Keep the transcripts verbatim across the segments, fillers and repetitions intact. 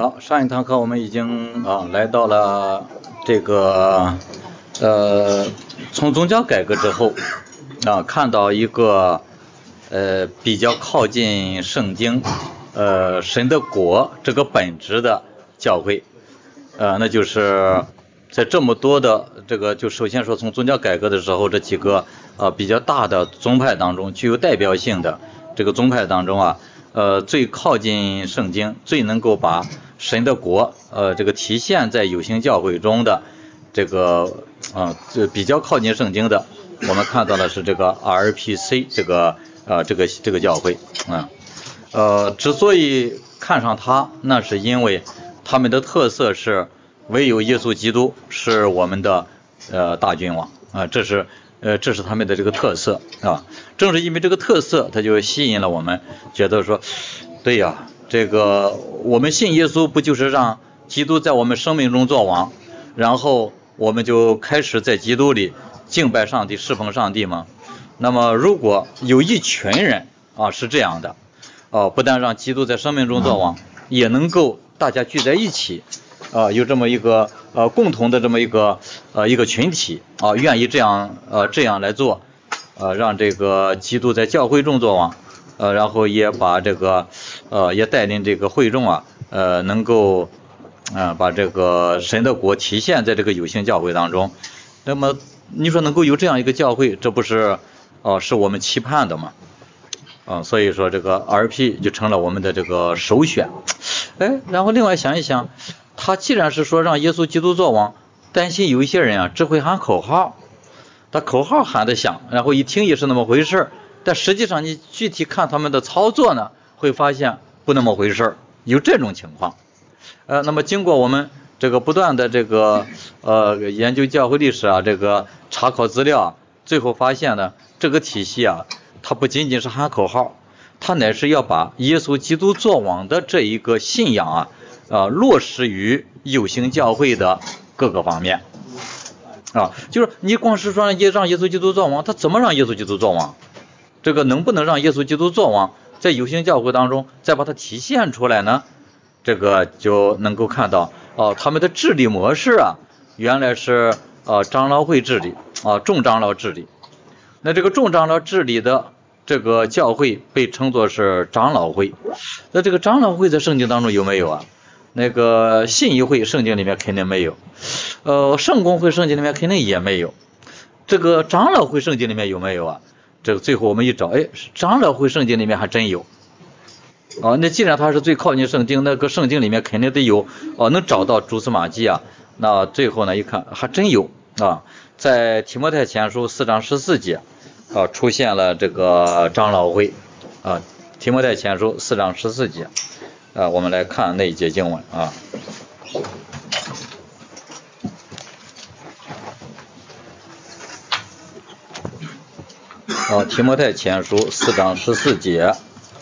好，上一堂课我们已经啊来到了这个呃从宗教改革之后啊看到一个呃比较靠近圣经呃神的国这个本质的教会，呃那就是在这么多的这个就首先说从宗教改革的时候这几个呃比较大的宗派当中具有代表性的这个宗派当中啊。呃，最靠近圣经，最能够把神的国，呃，这个体现在有形教会中的这个，啊、呃，这比较靠近圣经的，我们看到的是这个 R P C 这个，呃，这个这个教会，啊、呃，呃，之所以看上它，那是因为他们的特色是唯有耶稣基督是我们的呃大君王啊、呃，这是。呃，这是他们的这个特色啊，正是因为这个特色，它就吸引了我们，觉得说，对呀，这个我们信耶稣不就是让基督在我们生命中作王，然后我们就开始在基督里敬拜上帝、侍奉上帝吗？那么如果有一群人啊是这样的，哦、啊，不但让基督在生命中作王，也能够大家聚在一起。啊、呃，有这么一个呃共同的这么一个呃一个群体啊、呃，愿意这样呃这样来做，呃，让这个基督在教会中作王，呃，然后也把这个呃也带领这个会众啊，呃，能够啊、呃、把这个神的国体现在这个有形教会当中。那么你说能够有这样一个教会，这不是哦、呃、是我们期盼的吗？啊、呃，所以说这个 R P 就成了我们的这个首选。哎，然后另外想一想。他既然是说让耶稣基督作王，担心有一些人啊只会喊口号，他口号喊得响，然后一听也是那么回事，但实际上你具体看他们的操作呢，会发现不那么回事，有这种情况。呃，那么经过我们这个不断的这个呃研究教会历史啊，这个查考资料啊，最后发现呢，这个体系啊，它不仅仅是喊口号，它乃是要把耶稣基督作王的这一个信仰啊。啊，落实于有形教会的各个方面啊，就是你光是说让让耶稣基督作王，他怎么让耶稣基督作王？这个能不能让耶稣基督作王，在有形教会当中再把它体现出来呢？这个就能够看到哦，他们的治理模式啊，原来是呃长老会治理啊，众长老治理。那这个众长老治理的这个教会被称作是长老会。那这个长老会在圣经当中有没有啊？那个信义会圣经里面肯定没有，呃，圣公会圣经里面肯定也没有，这个长老会圣经里面有没有啊？这个最后我们一找，哎，长老会圣经里面还真有，啊，那既然它是最靠近圣经，那个圣经里面肯定得有，哦、啊，能找到蛛丝马迹啊。那最后呢一看还真有啊，在提摩太前书四章十四节啊出现了这个长老会啊，提摩太前书四章十四节。啊，我们来看那一节经文啊。啊，提摩太前书四章十四节。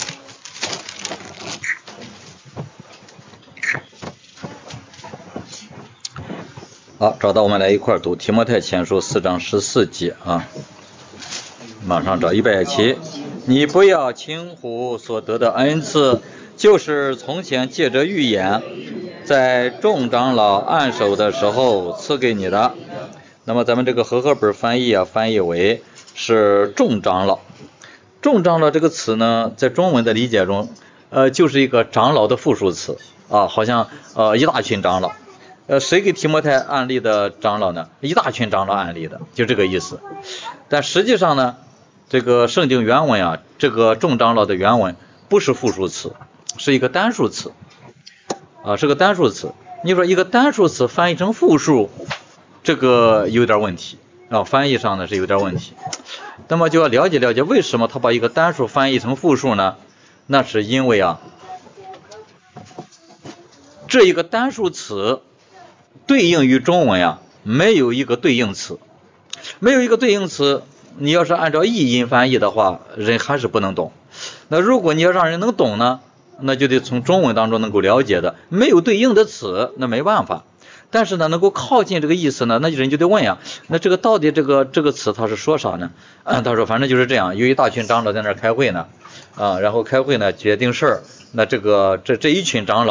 好，找到我们来一块儿读提摩太前书四章十四节啊。马上找，预备起。你不要轻忽所得的恩赐，就是从前借着预言在众长老按手的时候赐给你的。那么咱们这个和合本翻译啊，翻译为是众长老。众长老这个词呢，在中文的理解中，呃，就是一个长老的复数词啊，好像呃一大群长老。呃，谁给提摩太案例的长老呢？一大群长老案例的，就这个意思。但实际上呢，这个圣经原文啊，这个众长老的原文不是复数词，是一个单数词啊，是个单数词。你说一个单数词翻译成复数，这个有点问题啊，翻译上呢是有点问题。那么就要了解了解为什么他把一个单数翻译成复数呢？那是因为啊，这一个单数词对应于中文啊，没有一个对应词，没有一个对应词。你要是按照译音翻译的话，人还是不能懂。那如果你要让人能懂呢，那就得从中文当中能够了解的，没有对应的词，那没办法。但是呢，能够靠近这个意思呢，那人就得问呀，那这个到底这个这个词它是说啥呢？嗯，他说反正就是这样，有一大群长老在那儿开会呢，啊，然后开会呢决定事儿，那这个这这一群长老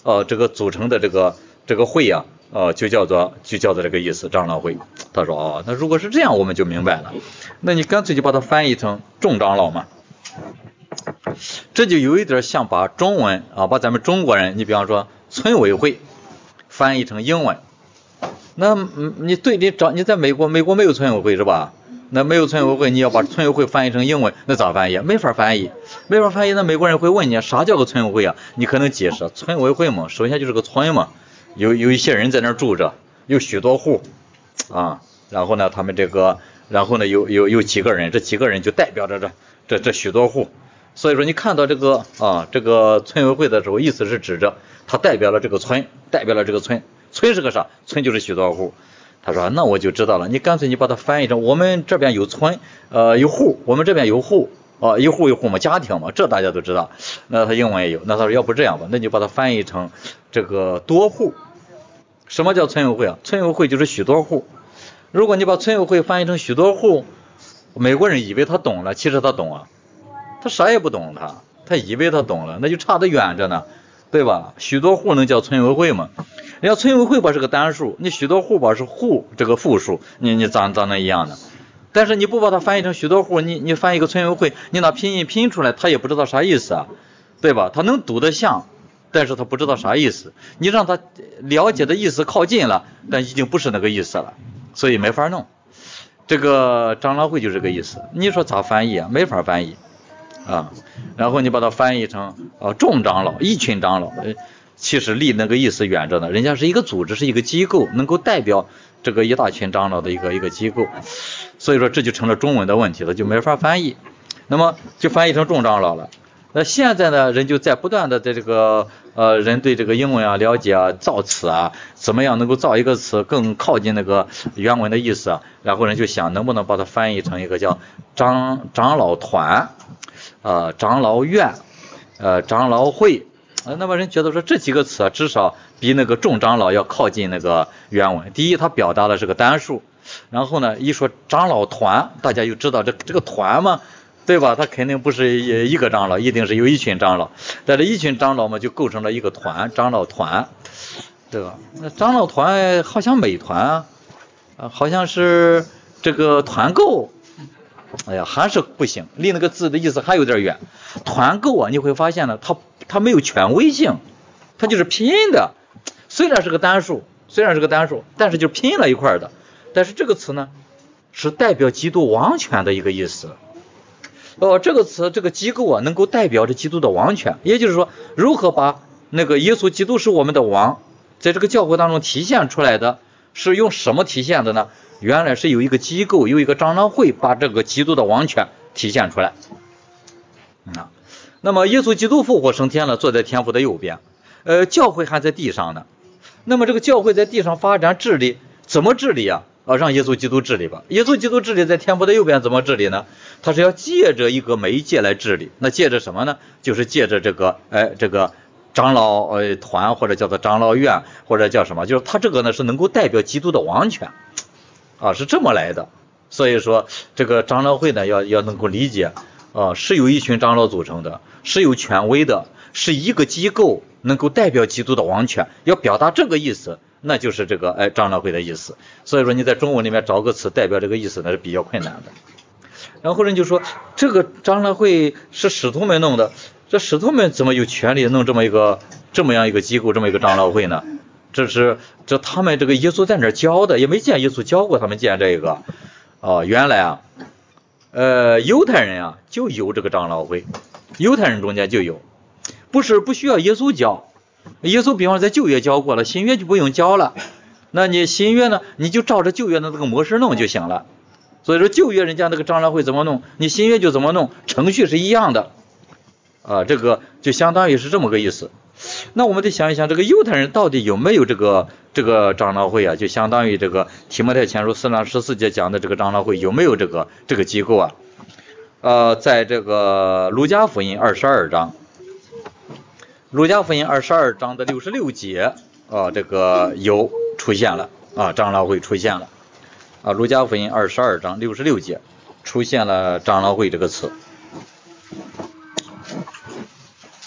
呃这个组成的这个这个会啊，呃就叫做就叫做这个意思，长老会。他说哦，那如果是这样我们就明白了，那你干脆就把它翻译成众长老嘛。这就有一点像把中文啊，把咱们中国人，你比方说村委会翻译成英文。那你对你找你在美国，美国没有村委会是吧？那没有村委会，你要把村委会翻译成英文，那咋翻译？没法翻译，没法翻译。那美国人会问你，啥叫个村委会啊？你可能解释，村委会嘛，首先就是个村嘛，有有一些人在那儿住着，有许多户啊，然后呢，他们这个，然后呢，有有有几个人，这几个人就代表着这这这许多户。所以说，你看到这个啊，这个村委会的时候，意思是指着它代表了这个村，代表了这个村。村是个啥？村就是许多户。他说那我就知道了，你干脆你把它翻译成我们这边有村，呃有户，我们这边有户，啊一户一户嘛，家庭嘛，这大家都知道。那他英文也有，那他说要不这样吧，那你就把它翻译成这个多户。什么叫村委会啊？村委会就是许多户。如果你把村委会翻译成许多户，美国人以为他懂了，其实他懂啊，他啥也不懂，他他以为他懂了，那就差得远着呢，对吧？许多户能叫村委会吗？人家村委会吧是个单数，你许多户吧是户这个复数，你你咋咋能一样呢？但是你不把它翻译成许多户，你你翻译一个村委会，你拿拼音拼出来，他也不知道啥意思啊，对吧？他能读得像，但是他不知道啥意思。你让他了解的意思靠近了，但已经不是那个意思了，所以没法弄。这个长老会就这个意思，你说咋翻译啊？没法翻译啊。然后你把它翻译成啊众长老，一群长老。其实离那个意思远着呢，人家是一个组织，是一个机构，能够代表这个一大群长老的一个一个机构，所以说这就成了中文的问题了，就没法翻译，那么就翻译成众长老了。那现在呢，人就在不断的在这个呃人对这个英文啊了解啊，造词啊，怎么样能够造一个词更靠近那个原文的意思啊，然后人就想能不能把它翻译成一个叫长长老团，呃长老院，呃长老会。那么人觉得说这几个词啊，至少比那个众长老要靠近那个原文。第一，它表达的是个单数，然后呢，一说长老团，大家就知道这这个团嘛，对吧？它肯定不是一个长老，一定是有一群长老，但是一群长老嘛，就构成了一个团，长老团，对吧？那长老团好像美团啊，啊，好像是这个团购。哎呀，还是不行，离那个字的意思还有点远。团购啊，你会发现呢，它它没有权威性，它就是拼音的。虽然是个单数，虽然是个单数，但是就拼了一块的。但是这个词呢，是代表基督王权的一个意思。哦，这个词这个机构啊，能够代表着基督的王权，也就是说，如何把那个耶稣基督是我们的王，在这个教会当中体现出来的，是用什么体现的呢？原来是有一个机构，有一个长老会把这个基督的王权体现出来。啊，那么耶稣基督复活升天了，坐在天父的右边，呃，教会还在地上呢。那么这个教会在地上发展治理，怎么治理啊？啊，让耶稣基督治理吧。耶稣基督治理在天父的右边怎么治理呢？他是要借着一个媒介来治理。那借着什么呢？就是借着这个，哎，这个长老呃团，或者叫做长老院，或者叫什么？就是他这个呢是能够代表基督的王权。啊，是这么来的。所以说这个长老会呢要要能够理解啊，是由一群长老组成的，是有权威的，是一个机构能够代表基督的王权，要表达这个意思，那就是这个哎长老会的意思。所以说你在中文里面找个词代表这个意思那是比较困难的。然后人就说这个长老会是使徒们弄的，这使徒们怎么有权利弄这么一个这么样一个机构，这么一个长老会呢？这是这他们这个耶稣在那儿教的，也没见耶稣教过他们建这个。哦，原来啊，呃，犹太人啊就有这个长老会，犹太人中间就有，不是不需要耶稣教。耶稣比方在旧约教过了，新约就不用教了。那你新约呢，你就照着旧约的那个模式弄就行了。所以说旧约人家那个长老会怎么弄，你新约就怎么弄，程序是一样的。啊，这个就相当于是这么个意思。那我们得想一想，这个犹太人到底有没有这个这个长老会啊？就相当于这个提摩太前书四章十四节讲的这个长老会有没有这个这个机构啊？呃，在这个路加福音二十二章，路加福音二十二章的六十六节啊，这个有出现了啊，长老会出现了啊，路加福音二十二章六十六节出现了长老会这个词。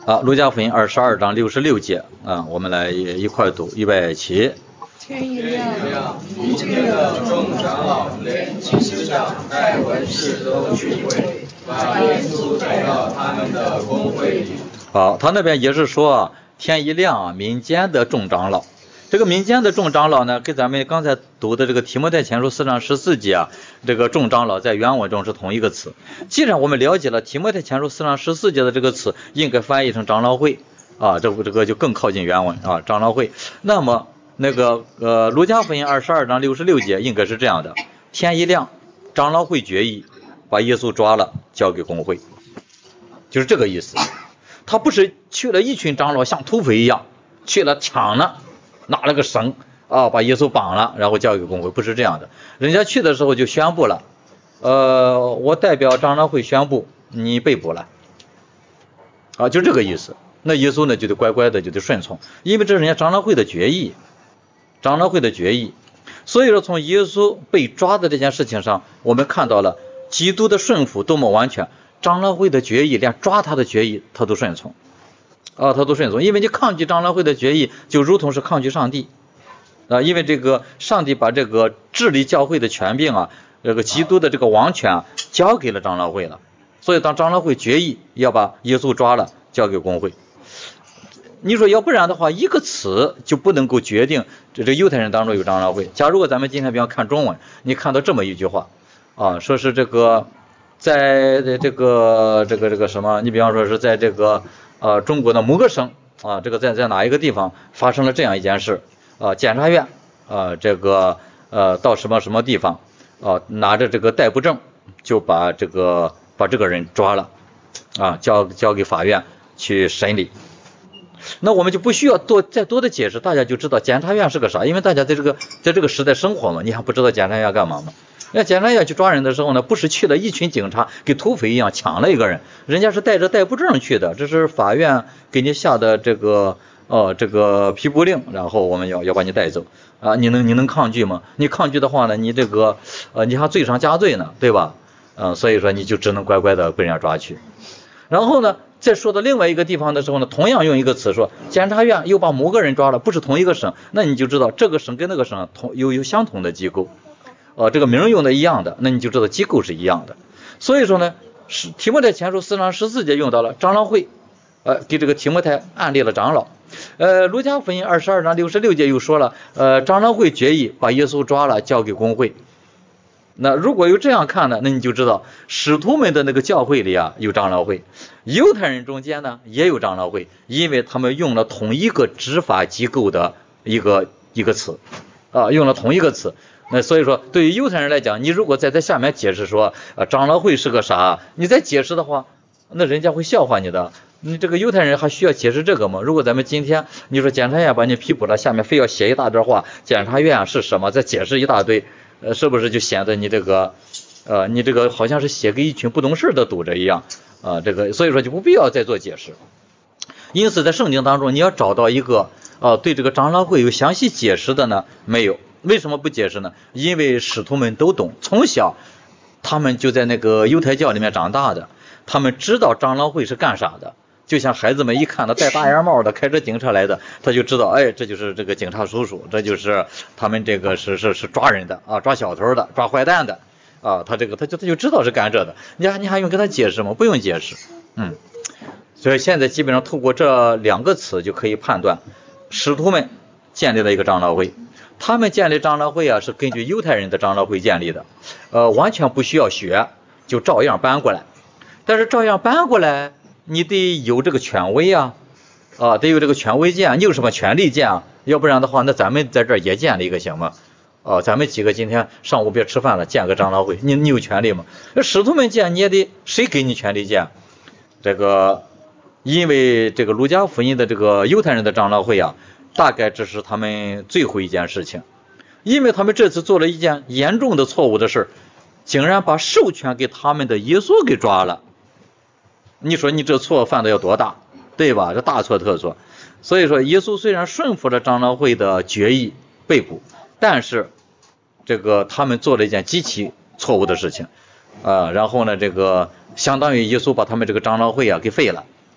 啊，路加福音二十二章六十六节啊，我们来一块读，预备起。 天一亮，民间的众长老连祭司长带文士都聚会，把耶稣带到他们的公会里。 好，他那边也是说啊，天一亮啊，民间的众长老。这个民间的众长老呢，跟咱们刚才读的这个提摩太前书四章十四节啊，这个众长老在原文中是同一个词。既然我们了解了提摩太前书四章十四节的这个词，应该翻译成长老会啊，这个这个就更靠近原文啊，长老会。那么那个呃，路加福音二十二章六十六节应该是这样的：天一亮，长老会决议把耶稣抓了，交给公会，就是这个意思。他不是去了一群长老像土匪一样去了抢了，拿了个绳啊，把耶稣绑了，然后交给公会，不是这样的。人家去的时候就宣布了，呃，我代表长老会宣布你被捕了，啊，就这个意思。那耶稣呢就得乖乖的就得顺从，因为这是人家长老会的决议。长老会的决议，所以说从耶稣被抓的这件事情上，我们看到了基督的顺服多么完全。长老会的决议，连抓他的决议他都顺从啊，他都顺从，因为你抗拒长老会的决议，就如同是抗拒上帝啊，因为这个上帝把这个治理教会的权柄啊，这个基督的这个王权啊，交给了长老会了，所以当长老会决议要把耶稣抓了，交给公会。你说要不然的话，一个词就不能够决定这这犹太人当中有长老会。假如果咱们今天比方看中文，你看到这么一句话啊，说是这个在这个这个这个什么，你比方说是在这个呃中国的某个省啊，这个在在哪一个地方发生了这样一件事啊，检察院啊这个呃到什么什么地方啊，拿着这个逮捕证就把这个把这个人抓了啊，交交给法院去审理。那我们就不需要多再多的解释，大家就知道检察院是个啥，因为大家在这个在这个时代生活嘛，你还不知道检察院干嘛吗？那检察院去抓人的时候呢，不是去了一群警察跟土匪一样抢了一个人，人家是带着逮捕证去的，这是法院给你下的这个呃这个批捕令，然后我们要要把你带走啊，你能你能抗拒吗？你抗拒的话呢，你这个呃你还罪上加罪呢，对吧？嗯、呃，所以说你就只能乖乖的被人家抓去。然后呢，再说到另外一个地方的时候呢，同样用一个词说，检察院又把某个人抓了，不是同一个省，那你就知道这个省跟那个省同有有相同的机构，呃，这个名用的一样的，那你就知道机构是一样的。所以说呢，是提摩太前书四章十四节用到了长老会，呃，给这个提摩太案例了长老。呃，路加福音二十二章六十六节又说了，呃，长老会决议把耶稣抓了，交给公会。那如果有这样看呢，那你就知道使徒们的那个教会里啊有长老会，犹太人中间呢也有长老会，因为他们用了同一个执法机构的一个一个词啊，用了同一个词。那所以说对于犹太人来讲，你如果再在下面解释说啊长老会是个啥，你再解释的话，那人家会笑话你的。你这个犹太人还需要解释这个吗？如果咱们今天你说检察院把你批捕了，下面非要写一大段话，检察院是什么，再解释一大堆，呃，是不是就显得你这个，呃，你这个好像是写给一群不懂事的读者一样啊、呃？这个所以说就不必要再做解释。因此在圣经当中，你要找到一个呃对这个长老会有详细解释的呢，没有。为什么不解释呢？因为使徒们都懂，从小他们就在那个犹太教里面长大的，他们知道长老会是干啥的。就像孩子们一看到戴大檐帽的开着警车来的，他就知道，哎，这就是这个警察叔叔，这就是他们这个是是是抓人的啊，抓小偷的，抓坏蛋的啊，他这个他就他就知道是干这的，你还你还用跟他解释吗？不用解释，嗯，所以现在基本上透过这两个词就可以判断，使徒们建立了一个长老会，他们建立长老会啊是根据犹太人的长老会建立的，呃，完全不需要学，就照样搬过来，但是照样搬过来。你得有这个权威啊，啊，得有这个权威建，你有什么权利建啊？要不然的话，那咱们在这儿也建了一个行吗？啊，咱们几个今天上午别吃饭了，建个长老会，你你有权利吗？那使徒们建，你也得谁给你权利建？这个，因为这个路加福音的这个犹太人的长老会啊，大概这是他们最后一件事情，因为他们这次做了一件严重的错误的事，竟然把授权给他们的耶稣给抓了。你说你这错犯的要多大，对吧？这大错特错。所以说耶稣虽然顺服了长老会的决议被捕，但是这个他们做了一件极其错误的事情啊、呃。然后呢这个相当于耶稣把他们这个长老会啊给废了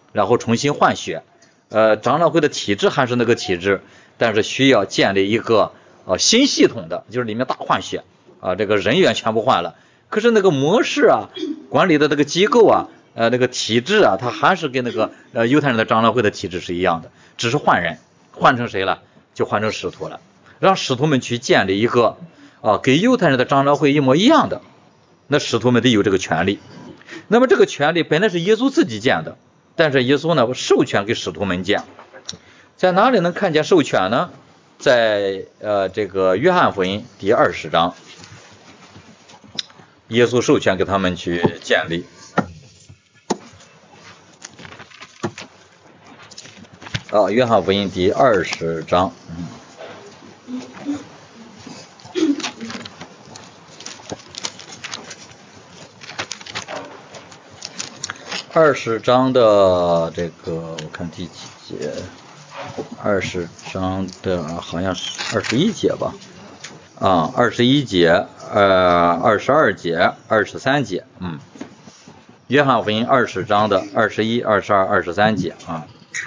然后重新换血。呃，长老会的体制还是那个体制，但是需要建立一个呃新系统的，就是里面大换血啊、呃，这个人员全部换了。可是那个模式啊，管理的那个机构啊，呃，那个体制啊，它还是跟那个呃犹太人的长老会的体制是一样的，只是换人，换成谁了？就换成使徒了，让使徒们去建立一个啊、呃，跟犹太人的长老会一模一样的，那使徒们得有这个权利。那么这个权利本来是耶稣自己建的。但是耶稣呢，授权给使徒们建，在哪里能看见授权呢？在呃这个约翰福音第二十章，耶稣授权给他们去建立。啊，约翰福音第二十章，嗯。二十章的这个，我看第几节？二十章的好像是二十一节吧？啊，二十一节，呃，二十二节，二十三节，嗯，约翰福音二十章的二十一、二十二、二十三节啊。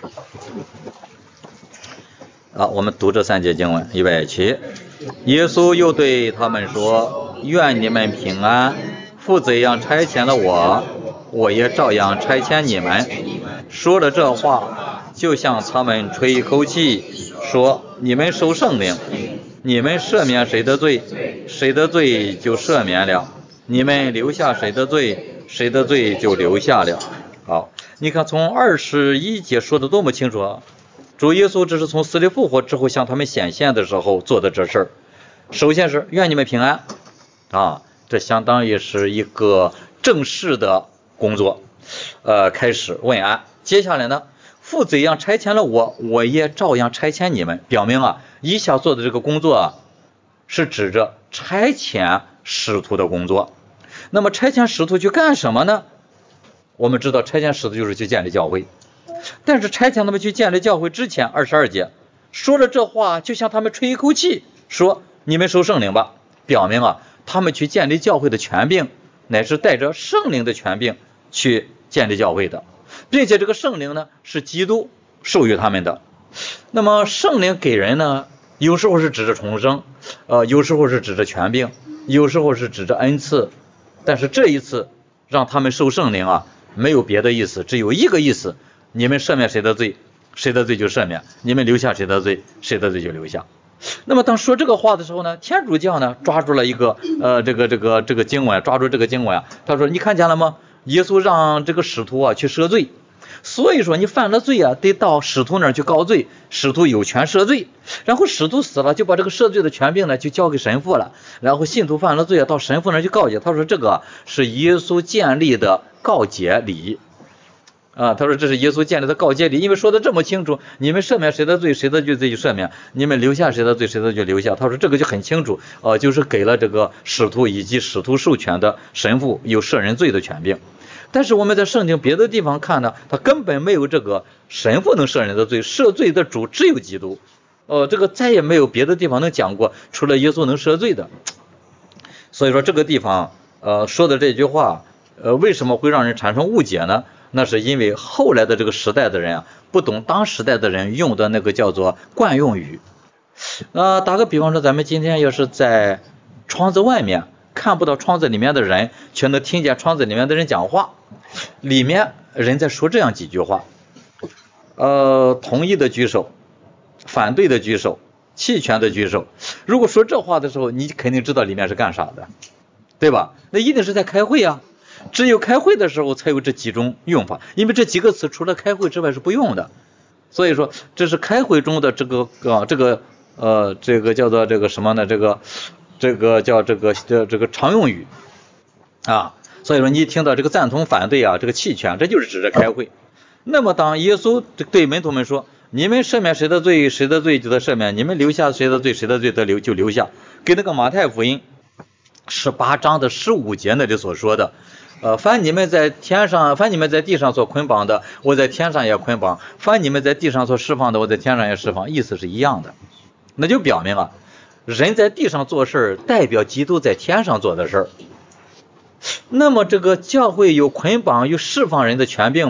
啊，我们读这三节经文，预备起。耶稣又对他们说：“愿你们平安。父怎样差遣了我，我也照样差遣你们。”说了这话，就向他们吹一口气，说：“你们受圣灵。你们赦免谁的罪，谁的罪就赦免了；你们留下谁的罪，谁的罪就留下了。”好，你看从二十一节说的多么清楚啊！主耶稣这是从死里复活之后向他们显现的时候做的这事儿。首先是愿你们平安啊，这相当于是一个正式的工作，呃，开始问安。接下来呢，父怎样差遣了我，我也照样差遣你们。表明啊，以下做的这个工作啊，是指着差遣使徒的工作。那么差遣使徒去干什么呢？我们知道差遣使徒就是去建立教会。但是差遣他们去建立教会之前，二十二节说了这话，就向他们吹一口气，说你们受圣灵吧。表明啊，他们去建立教会的权柄，乃是带着圣灵的权柄去建立教会的，并且这个圣灵呢是基督授予他们的。那么圣灵给人呢，有时候是指着重生，呃，有时候是指着权柄，有时候是指着恩赐。但是这一次让他们受圣灵啊，没有别的意思，只有一个意思。你们赦免谁的罪，谁的罪就赦免；你们留下谁的罪，谁的罪就留下。那么当说这个话的时候呢，天主教呢抓住了一个呃这个这个这个经文，抓住这个经文啊，他说你看见了吗？耶稣让这个使徒啊去赦罪，所以说你犯了罪啊，得到使徒那儿去告罪，使徒有权赦罪。然后使徒死了，就把这个赦罪的权柄呢就交给神父了。然后信徒犯了罪啊，到神父那儿去告解。他说这个是耶稣建立的告解礼。啊，他说这是耶稣建立的告诫礼，因为说的这么清楚，你们赦免谁的罪，谁的罪就赦免；你们留下谁的罪，谁的就留下。他说这个就很清楚，呃，就是给了这个使徒以及使徒授权的神父有赦人罪的权柄。但是我们在圣经别的地方看呢，他根本没有这个神父能赦人的罪，赦罪的主只有基督。呃，这个再也没有别的地方能讲过，除了耶稣能赦罪的。所以说这个地方呃说的这句话，呃，为什么会让人产生误解呢？那是因为后来的这个时代的人啊，不懂当时代的人用的那个叫做惯用语。呃，打个比方说，咱们今天要是在窗子外面看不到窗子里面的人，却能听见窗子里面的人讲话，里面人在说这样几句话，呃，同意的举手，反对的举手，弃权的举手。如果说这话的时候，你肯定知道里面是干啥的，对吧？那一定是在开会啊。只有开会的时候才有这几种用法，因为这几个词除了开会之外是不用的。所以说这是开会中的这个啊这个呃这个叫做这个什么呢？这个这个叫这个这这个常用语啊。所以说你听到这个赞同反对啊，这个弃权，这就是指着开会。那么当耶稣对门徒们说，你们赦免谁的罪，谁的罪就得赦免；你们留下谁的罪，谁的罪得留就留下。跟那个马太福音十八章的十五节那里所说的。呃，凡你们在天上，凡你们在地上所捆绑的，我在天上也捆绑；凡你们在地上所释放的，我在天上也释放，意思是一样的。那就表明了，人在地上做事代表基督在天上做的事儿。那么这个教会有捆绑有释放人的权柄吗？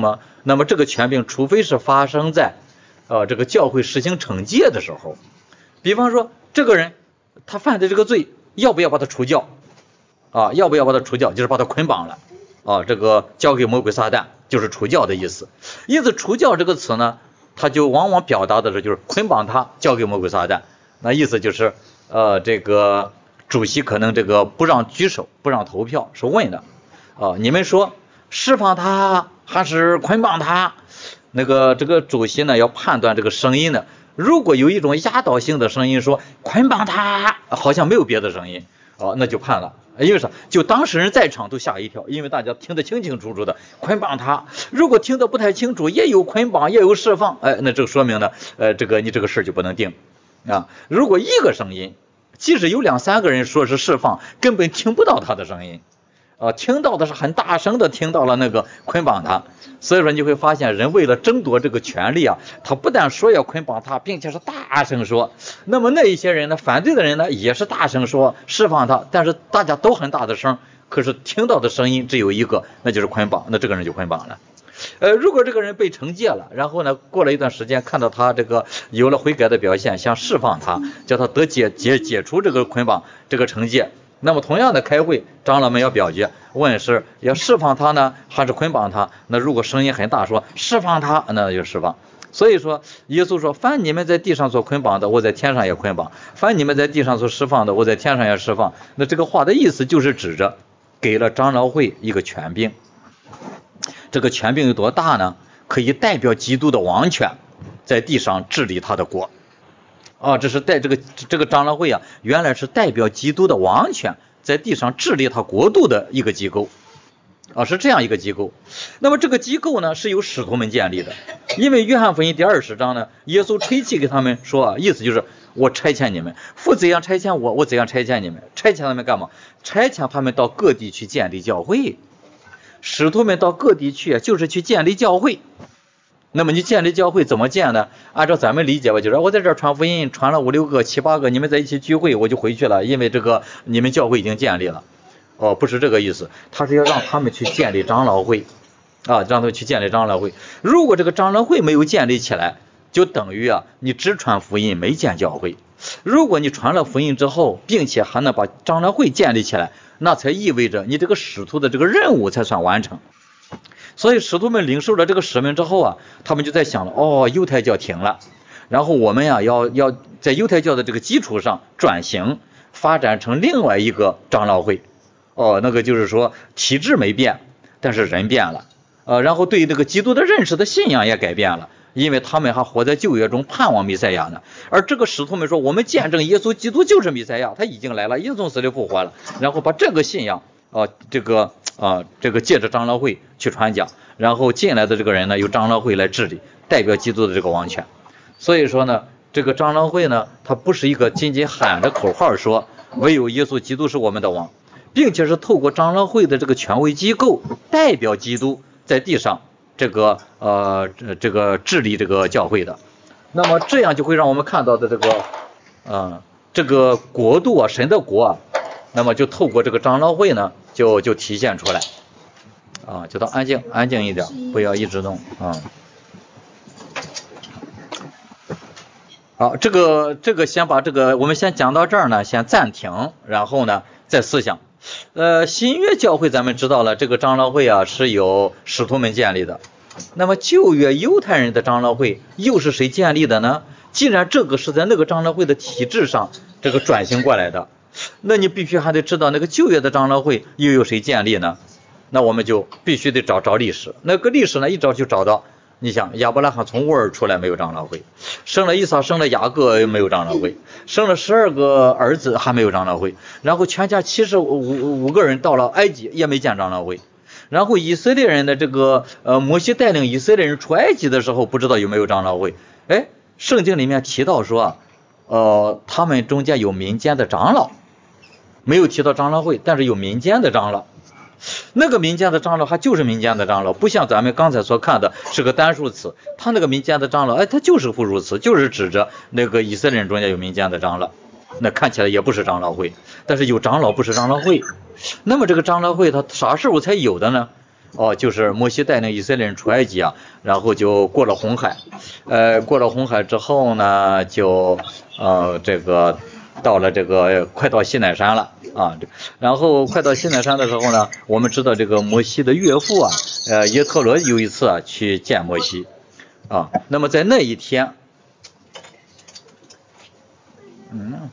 那么这个权柄除非是发生在呃这个教会实行惩戒的时候，比方说这个人他犯的这个罪，要不要把他除教啊？要不要把他除教，就是把他捆绑了啊，这个交给魔鬼撒旦，就是除教的意思。因此除教这个词呢，它就往往表达的是就是捆绑他，交给魔鬼撒旦。那意思就是呃这个主席可能这个不让举手，不让投票，是问的啊，你们说释放他还是捆绑他？那个这个主席呢要判断这个声音呢，如果有一种压倒性的声音说捆绑他，好像没有别的声音哦，那就判了。因为啥？就当事人在场都吓一跳，因为大家听得清清楚楚的捆绑他。如果听得不太清楚，也有捆绑也有释放，哎，那这说明呢，呃，这个你这个事就不能定啊。如果一个声音，即使有两三个人说是释放，根本听不到他的声音。啊，听到的是很大声的听到了那个捆绑他，所以说你会发现人为了争夺这个权利啊，他不但说要捆绑他，并且是大声说。那么那一些人呢，反对的人呢也是大声说释放他，但是大家都很大的声，可是听到的声音只有一个，那就是捆绑，那这个人就捆绑了。呃，如果这个人被惩戒了，然后呢过了一段时间看到他这个有了悔改的表现，想释放他，叫他得解解解除这个捆绑这个惩戒。那么同样的开会，长老们要表决，问是要释放他呢还是捆绑他？那如果声音很大说释放他，那就释放。所以说耶稣说，凡你们在地上所捆绑的，我在天上也捆绑；凡你们在地上所释放的，我在天上也释放。那这个话的意思就是指着给了长老会一个权柄。这个权柄有多大呢？可以代表基督的王权在地上治理他的国啊，这是带这个这个长老会啊，原来是代表基督的王权在地上治理他国度的一个机构啊，是这样一个机构。那么这个机构呢是由使徒们建立的，因为约翰福音第二十章呢，耶稣吹气给他们说啊，意思就是我差遣你们，父怎样差遣我，我怎样差遣你们。差遣他们干嘛？差遣他们到各地去建立教会。使徒们到各地去就是去建立教会。那么你建立教会怎么建呢？按照咱们理解吧，就是我在这儿传福音，传了五六个、七八个，你们在一起聚会，我就回去了，因为这个你们教会已经建立了。哦，不是这个意思，他是要让他们去建立长老会啊，让他们去建立长老会。如果这个长老会没有建立起来，就等于啊，你只传福音没建教会。如果你传了福音之后，并且还能把长老会建立起来，那才意味着你这个使徒的这个任务才算完成。所以使徒们领受了这个使命之后啊，他们就在想了，哦，犹太教停了，然后我们呀、啊、要要在犹太教的这个基础上转型，发展成另外一个长老会。哦，那个就是说体制没变，但是人变了，呃，然后对这个基督的认识的信仰也改变了，因为他们还活在旧约中盼望弥赛亚呢。而这个使徒们说，我们见证耶稣基督就是弥赛亚，他已经来了，已经从死里复活了，然后把这个信仰啊、呃，这个啊、呃，这个借着长老会去传讲，然后进来的这个人呢，由长老会来治理，代表基督的这个王权。所以说呢，这个长老会呢，它不是一个仅仅喊着口号说唯有耶稣基督是我们的王，并且是透过长老会的这个权威机构代表基督在地上这个呃这个治理这个教会的。那么这样就会让我们看到的这个呃这个国度啊，神的国啊，那么就透过这个长老会呢就就体现出来啊，就当安静安静一点，不要一直动啊。好，这个这个先把这个我们先讲到这儿呢，先暂停，然后呢再思想。呃，新约教会咱们知道了，这个长老会啊是由使徒们建立的。那么旧约犹太人的长老会又是谁建立的呢？既然这个是在那个长老会的体制上这个转型过来的，那你必须还得知道那个旧约的长老会又有谁建立呢？那我们就必须得找找历史。那个历史呢，一找就找到，你想亚伯拉罕从乌尔出来没有长老会，生了以撒生了雅各没有长老会，生了十二个儿子还没有长老会，然后全家七十五五个人到了埃及也没建长老会，然后以色列人的这个呃摩西带领以色列人出埃及的时候不知道有没有长老会。哎，圣经里面提到说呃他们中间有民间的长老，没有提到长老会，但是有民间的长老。那个民间的长老还就是民间的长老，不像咱们刚才所看的是个单数词，他那个民间的长老哎，他就是复数词，就是指着那个以色列人中间有民间的长老，那看起来也不是长老会，但是有长老不是长老会。那么这个长老会他啥时候才有的呢？ 哦，就是摩西带领以色列人出埃及啊，然后就过了红海，呃，过了红海之后呢，就呃这个到了这个快到西乃山了啊，然后快到西乃山的时候呢，我们知道这个摩西的岳父啊，呃耶特罗有一次啊去见摩西啊，那么在那一天，嗯。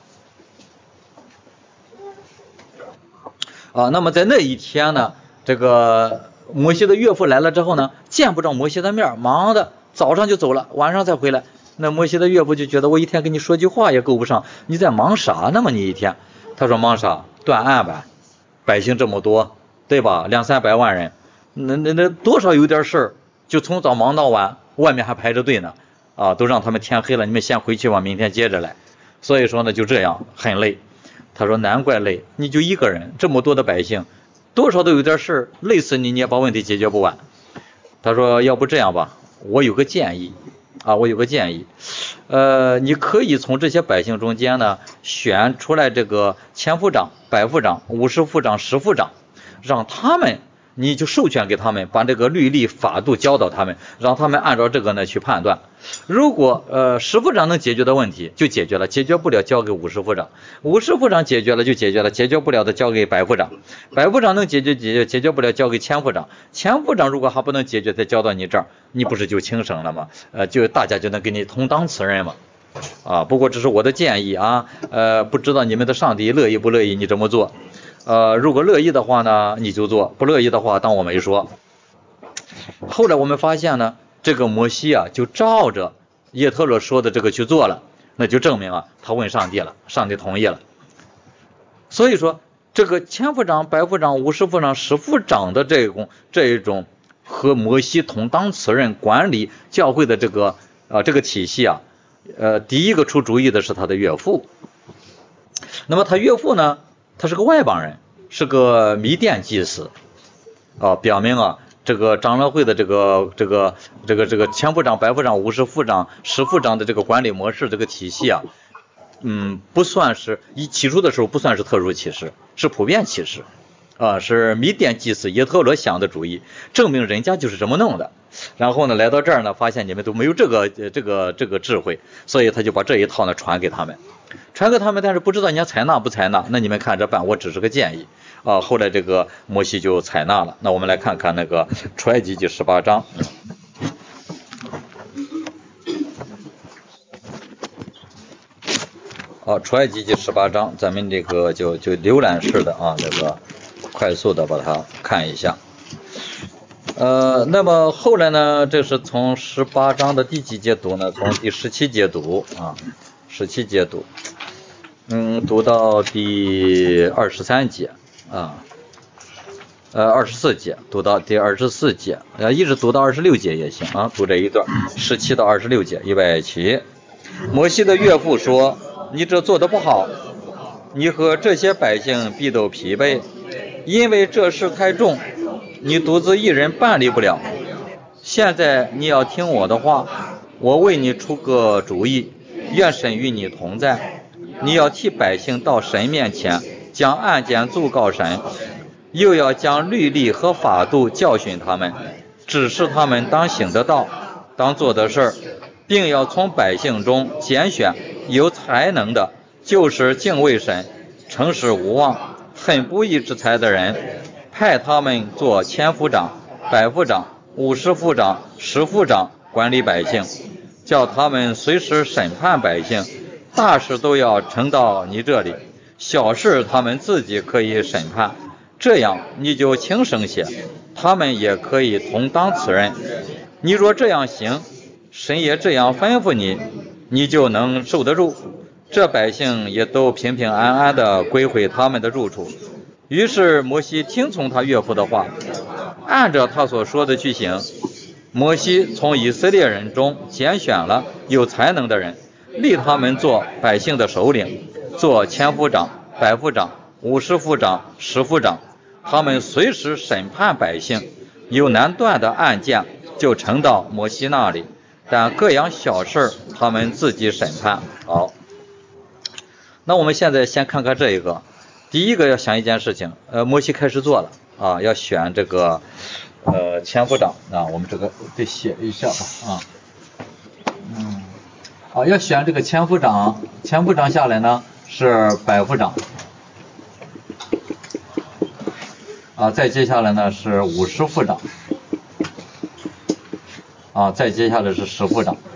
啊，那么在那一天呢，这个摩西的岳父来了之后呢，见不着摩西的面，忙的早上就走了，晚上才回来。那摩西的岳父就觉得我一天跟你说句话也够不上，你在忙啥呢嘛？你一天，他说忙啥？断案呗，百姓这么多，对吧？两三百万人，那那那多少有点事儿，就从早忙到晚，外面还排着队呢，啊，都让他们天黑了，你们先回去吧，明天接着来。所以说呢，就这样很累。他说难怪累，你就一个人，这么多的百姓，多少都有点事，累死你，你也把问题解决不完。他说要不这样吧，我有个建议啊，我有个建议，呃，你可以从这些百姓中间呢选出来这个千夫长、百夫长、五十夫长、十夫长，让他们你就授权给他们，把这个律例法度教导他们，让他们按照这个呢去判断。如果呃十夫长能解决的问题就解决了，解决不了交给五十夫长，五十夫长解决了就解决了，解决不了的交给百夫长，百夫长能解决解决解决不了交给千夫长，千夫长如果还不能解决再交到你这儿，你不是就轻省了吗？呃，就大家就能给你同当此任嘛。啊，不过这是我的建议啊，呃，不知道你们的上帝乐意不乐意你这么做。呃，如果乐意的话呢，你就做；不乐意的话，当我没说。后来我们发现呢，这个摩西啊，就照着耶特罗说的这个去做了，那就证明啊，他问上帝了，上帝同意了。所以说，这个千夫长、百夫长、五十夫长、十夫长的这种这一种和摩西同当此任管理教会的这个啊、呃、这个体系啊，呃，第一个出主意的是他的岳父。那么他岳父呢？他是个外邦人，是个弥甸祭司，啊，表明啊，这个长老会的这个这个这个这个千夫长、百夫长、五十夫长、十夫长的这个管理模式这个体系啊，嗯，不算是一起初的时候不算是特殊启示，是普遍启示，啊，是弥甸祭司耶特罗想的主意，证明人家就是这么弄的。然后呢，来到这儿呢，发现你们都没有这个这个这个智慧，所以他就把这一套呢传给他们。传给他们，但是不知道人家采纳不采纳，那你们看着办，我只是个建议啊。后来这个摩西就采纳了。那我们来看看那个出埃及记十八章。好，出埃及记十八章，咱们这个就就浏览式的啊，这个快速的把它看一下。呃，那么后来呢，这是从十八章的第几节读呢？从第十七节读啊，十七节读。嗯，读到第二十三节啊，呃，二十四节，读到第二十四节，呃，一直读到二十六节也行啊，读这一段，十七到二十六节，预备起。摩西的岳父说：“你这做得不好，你和这些百姓必都疲惫，因为这事太重，你独自一人办理不了。现在你要听我的话，我为你出个主意，愿神与你同在。你要替百姓到神面前，将案件奏告神，又要将律例和法度教训他们，指示他们当行的道，当做的事儿，并要从百姓中拣选有才能的，就是敬畏神、诚实无妄、恨不义之财的人，派他们做千夫长、百夫长、五十夫长、十夫长，管理百姓，叫他们随时审判百姓。大事都要呈到你这里，小事他们自己可以审判，这样你就轻省些，他们也可以同当此任。你若这样行，神也这样吩咐你，你就能受得住，这百姓也都平平安安地归回他们的住处。于是摩西听从他岳父的话，按照他所说的去行。摩西从以色列人中拣选了有才能的人，立他们做百姓的首领，做千夫长、百夫长、五十夫长、十夫长，他们随时审判百姓，有难断的案件就呈到摩西那里，但各样小事他们自己审判。好，那我们现在先看看这一个。第一个要想一件事情，呃，摩西开始做了啊，要选这个呃千夫长啊，我们这个得写一下吧啊，嗯，啊要选这个千夫长，千夫长下来呢是百夫长，啊再接下来呢是五十夫长，啊再接下来是十夫长。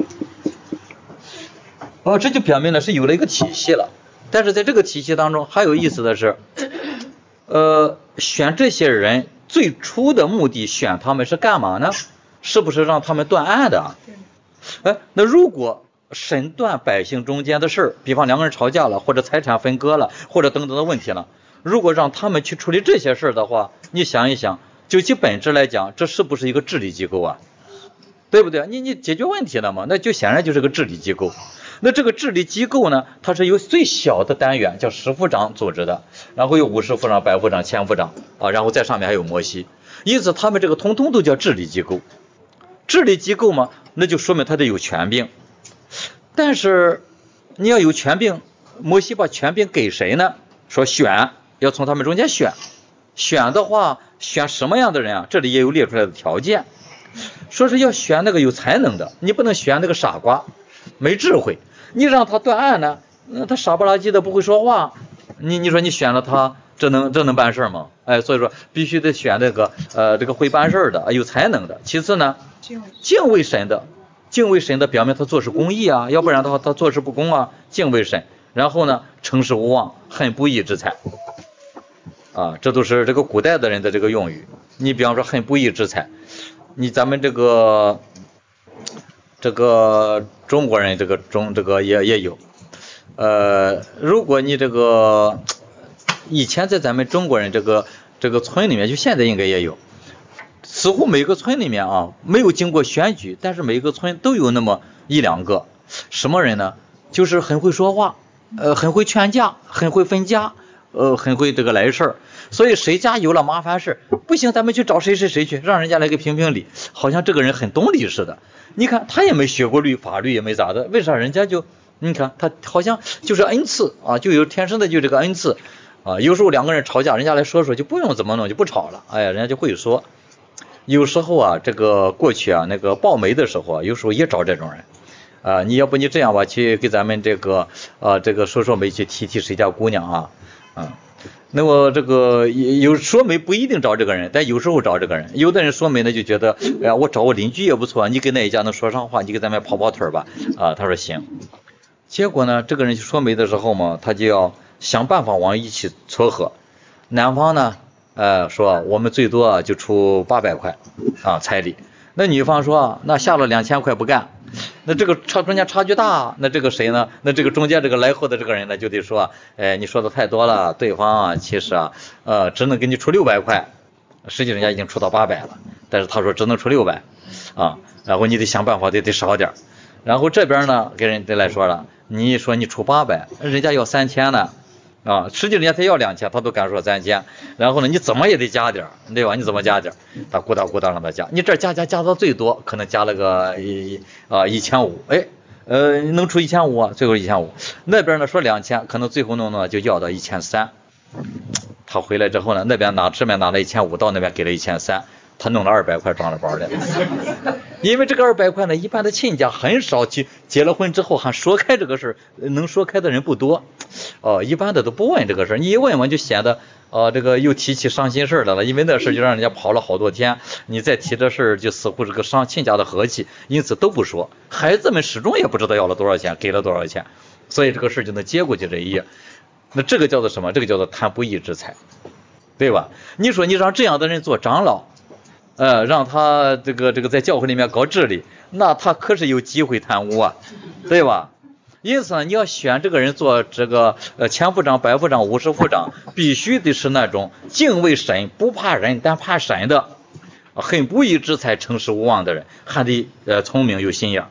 哦，这就表明了是有了一个体系了，但是在这个体系当中还有意思的是，呃，选这些人最初的目的选他们是干嘛呢？是不是让他们断案的？哎，那如果审断百姓中间的事儿，比方两个人吵架了，或者财产分割了，或者等等的问题了，如果让他们去处理这些事儿的话，你想一想，就其本质来讲，这是不是一个治理机构啊？对不对？你你解决问题了嘛？那就显然就是个治理机构。那这个治理机构呢，它是由最小的单元叫十夫长组织的，然后有五十夫长、百夫长、千夫长啊，然后在上面还有摩西，因此他们这个通通都叫治理机构。治理机构嘛，那就说明他得有权柄。但是你要有权柄，摩西把权柄给谁呢？说选，要从他们中间选。选的话，选什么样的人啊？这里也有列出来的条件，说是要选那个有才能的，你不能选那个傻瓜，没智慧。你让他断案呢，那他傻不拉几的不会说话，你你说你选了他，这能这能办事吗？哎，所以说必须得选那个呃这个会办事的，有才能的。其次呢，敬畏神的，敬畏神的表明他做事公义啊，要不然的话他做事不公啊，敬畏神。然后呢，诚实无妄，恨不义之财。啊，这都是这个古代的人的这个用语。你比方说恨不义之财，你咱们这个这个中国人这个中这个也也有，呃，如果你这个以前在咱们中国人这个这个村里面，就现在应该也有，似乎每个村里面啊没有经过选举，但是每个村都有那么一两个什么人呢？就是很会说话，呃，很会劝架，很会分家。呃，很会这个来事儿，所以谁家有了麻烦事，不行，咱们去找谁谁谁去，让人家来给评评理，好像这个人很懂理似的。你看他也没学过律，法律也没咋的，为啥人家就你看他好像就是恩赐啊，就有天生的就这个恩赐啊。有时候两个人吵架，人家来说说就不用怎么弄，就不吵了，哎呀，人家就会说。有时候啊，这个过去啊，那个报媒的时候啊，有时候也找这种人。啊，你要不你这样吧，去给咱们这个啊这个说说媒去提提谁家姑娘啊。啊，那么这个有说媒不一定找这个人，但有时候找这个人。有的人说媒呢就觉得，哎呀，我找我邻居也不错，你跟那一家能说上话，你给咱们跑跑腿吧。啊，他说行。结果呢，这个人去说媒的时候嘛，他就要想办法往一起撮合。男方呢，呃，说我们最多就出八百块啊彩礼。那女方说，那下了两千块不干。那这个差中间差距大，那这个谁呢？那这个中间这个来货的这个人呢，就得说，哎，你说的太多了，对方啊，其实啊，呃，只能给你出六百块，实际人家已经出到八百了，但是他说只能出六百，啊，然后你得想办法得得少点，然后这边呢，给人家来说了，你说你出八百，人家要三千呢。啊，实际人家才要两千，他都敢说三千，然后呢，你怎么也得加点，对吧？你怎么加点？他鼓捣鼓捣让他加，你这加加加到最多可能加了个一啊一千五，哎，呃，能出一千五啊，最后一千五。那边呢说两千，可能最后弄弄就要到一千三。他回来之后呢，那边拿这边拿了一千五，到那边给了一千三。他弄了二百块装了包的，因为这个二百块呢，一般的亲家很少去结了婚之后还说开这个事，能说开的人不多，哦，一般的都不问这个事，你一问问就显得，呃，这个又提起伤心事来了，因为那事就让人家跑了好多天，你再提这事就似乎是个伤亲家的和气，因此都不说，孩子们始终也不知道要了多少钱，给了多少钱，所以这个事就能接过去这一页，那这个叫做什么？这个叫做贪不义之财，对吧？你说你让这样的人做长老。呃，让他这个这个在教会里面搞治理，那他可是有机会贪污啊，对吧？因此呢，你要选这个人做这个呃千夫长、百夫长、五十夫长，必须得是那种敬畏神、不怕人但怕神的，很不义之财、诚实无妄的人，还得呃聪明有心眼。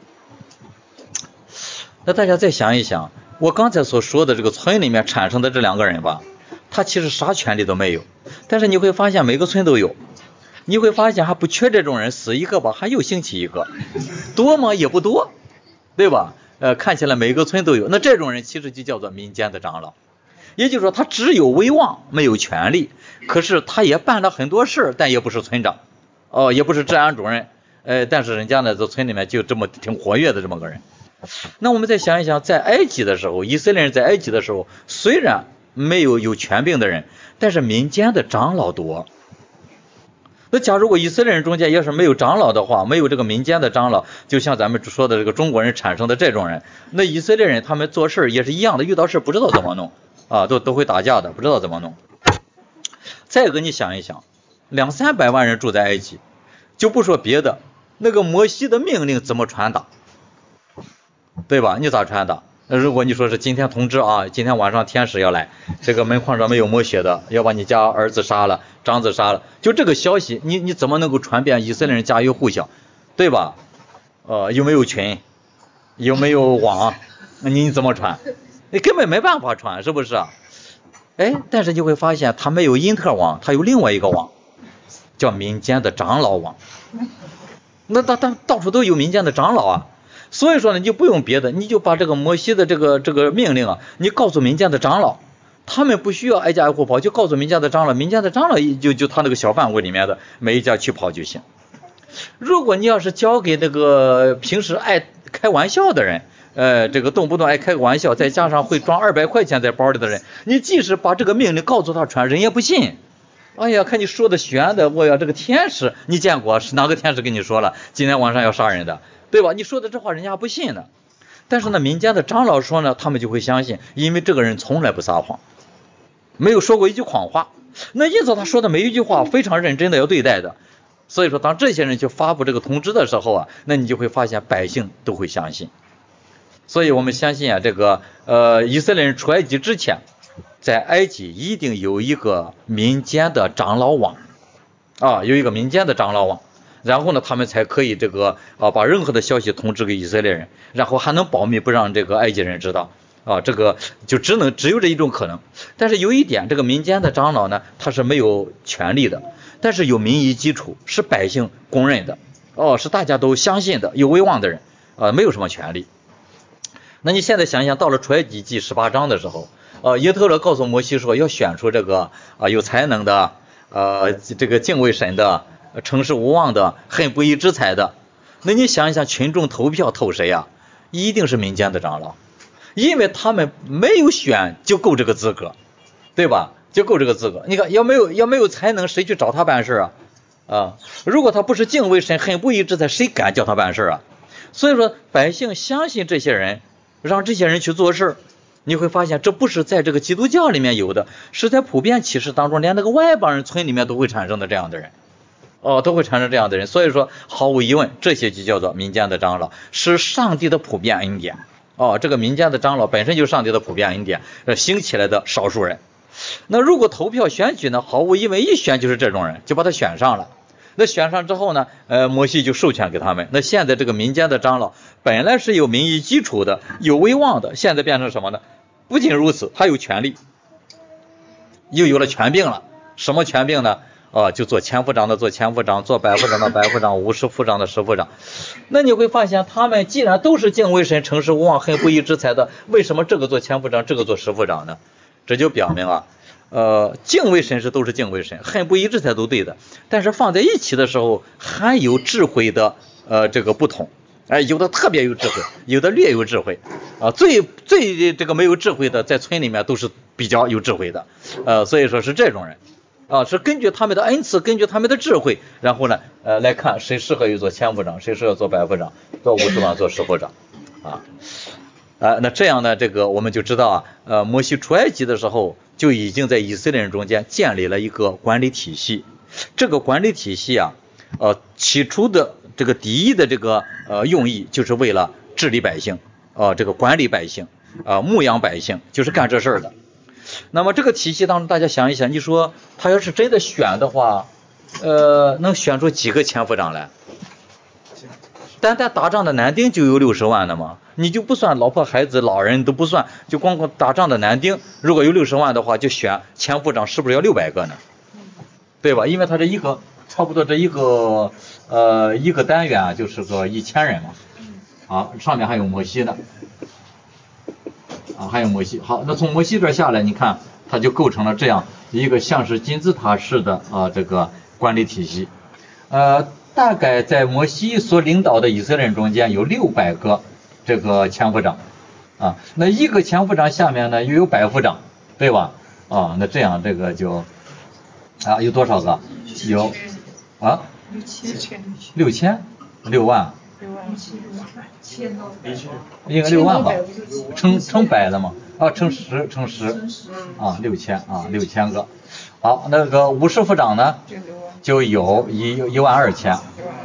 那大家再想一想，我刚才所说的这个村里面产生的这两个人吧，他其实啥权利都没有，但是你会发现每个村都有。你会发现还不缺这种人，死一个吧，还又兴起一个，多吗？也不多，对吧？呃，看起来每个村都有。那这种人其实就叫做民间的长老，也就是说他只有威望没有权利， 可是他也办了很多事，但也不是村长，哦，也不是治安主任，呃，但是人家呢，在村里面就这么挺活跃的这么个人。那我们再想一想，在埃及的时候，以色列人在埃及的时候，虽然没有有权柄的人，但是民间的长老多。那假如果以色列人中间要是没有长老的话，没有这个民间的长老，就像咱们说的这个中国人产生的这种人，那以色列人他们做事也是一样的，遇到事不知道怎么弄啊，都都会打架的，不知道怎么弄。再一个你想一想，两三百万人住在埃及，就不说别的，那个摩西的命令怎么传达，对吧？你咋传达？如果你说是今天通知啊，今天晚上天使要来，这个门框上没有抹血的，要把你家儿子杀了，长子杀了，就这个消息，你你怎么能够传遍以色列人家喻户晓，对吧？呃，有没有群？有没有网？那你怎么传？你根本没办法传，是不是啊？哎，但是你会发现，它没有因特网，它有另外一个网，叫民间的长老网。那到到到处都有民间的长老啊。所以说呢，你就不用别的，你就把这个摩西的这个这个命令啊，你告诉民间的长老，他们不需要挨家挨户跑，就告诉民间的长老，民间的长老就就他那个小范围里面的每一家去跑就行。如果你要是交给那个平时爱开玩笑的人，呃，这个动不动爱开个玩笑，再加上会装二百块钱在包里的人，你即使把这个命令告诉他传，人也不信。哎呀，看你说的悬的，我呀，这个天使你见过？是哪个天使跟你说了今天晚上要杀人的？对吧？你说的这话人家不信呢。但是呢，民间的长老说呢，他们就会相信，因为这个人从来不撒谎，没有说过一句谎话。那因此他说的每一句话非常认真的要对待的。所以说，当这些人去发布这个通知的时候啊，那你就会发现百姓都会相信。所以我们相信啊，这个呃以色列人出埃及之前，在埃及一定有一个民间的长老网啊，有一个民间的长老网。然后呢，他们才可以这个啊把任何的消息通知给以色列人，然后还能保密，不让这个埃及人知道啊，这个就只能只有这一种可能。但是有一点，这个民间的长老呢，他是没有权利的，但是有民意基础，是百姓公认的，哦，是大家都相信的，有威望的人啊，没有什么权利。那你现在想想，到了出埃及记十八章的时候，呃，耶和华告诉摩西说，要选出这个啊有才能的，呃，这个敬畏神的。诚实无妄的，恨不义之财的，那你想一想，群众投票投谁呀？一定是民间的长老，因为他们没有选就够这个资格，对吧？就够这个资格。你看，要没有要没有才能，谁去找他办事啊？啊，如果他不是敬畏神、恨不义之财，谁敢叫他办事啊？所以说，百姓相信这些人，让这些人去做事，你会发现这不是在这个基督教里面有的，是在普遍启示当中，连那个外邦人村里面都会产生的这样的人。哦，都会产生这样的人，所以说毫无疑问，这些就叫做民间的长老，是上帝的普遍恩典。哦，这个民间的长老本身就是上帝的普遍恩典，兴起来的少数人。那如果投票选举呢，毫无疑问一选就是这种人，就把他选上了。那选上之后呢，呃，摩西就授权给他们。那现在这个民间的长老本来是有民意基础的，有威望的，现在变成什么呢？不仅如此，他有权利，又有了权柄了。什么权柄呢？啊，就做千夫长的做千夫长，做百夫长的百夫长，五十夫长的十夫长。那你会发现，他们既然都是敬畏神、诚实无妄、恨不义之财的，为什么这个做千夫长，这个做十夫长呢？这就表明啊，呃，敬畏神是都是敬畏神，恨不义之财都对的，但是放在一起的时候，还有智慧的呃这个不同。哎，有的特别有智慧，有的略有智慧，啊，最最这个没有智慧的，在村里面都是比较有智慧的，呃，所以说是这种人。啊，是根据他们的恩赐，根据他们的智慧，然后呢，呃，来看谁适合于做千夫长，谁适合做百夫长，做五十长，做十夫长，啊，啊，那这样呢，这个我们就知道啊，呃，摩西出埃及的时候，就已经在以色列人中间建立了一个管理体系。这个管理体系啊，呃，起初的这个第一的这个呃用意，就是为了治理百姓，呃，这个管理百姓，呃，牧养百姓，就是干这事儿的。那么这个体系当中，大家想一想，你说他要是真的选的话，呃，能选出几个千夫长来？单单打仗的男丁就有六十万的嘛，你就不算老婆孩子老人都不算，就光光打仗的男丁，如果有六十万的话，就选千夫长是不是要六百个呢？对吧？因为他这一个差不多这一个呃一个单元就是个一千人嘛，啊，上面还有摩西呢。啊，还有摩西。好，那从摩西这下来，你看它就构成了这样一个像是金字塔式的啊这个管理体系。呃，大概在摩西所领导的以色列人中间有六百个这个千夫长啊，那一个千夫长下面呢又有百夫长，对吧？啊，那这样这个就啊有多少个？有啊六千六千六万六万千应该六万吧？乘乘百的嘛？啊，乘十乘十啊，六千啊六千个。好，那个五十夫长呢，就有一一万二千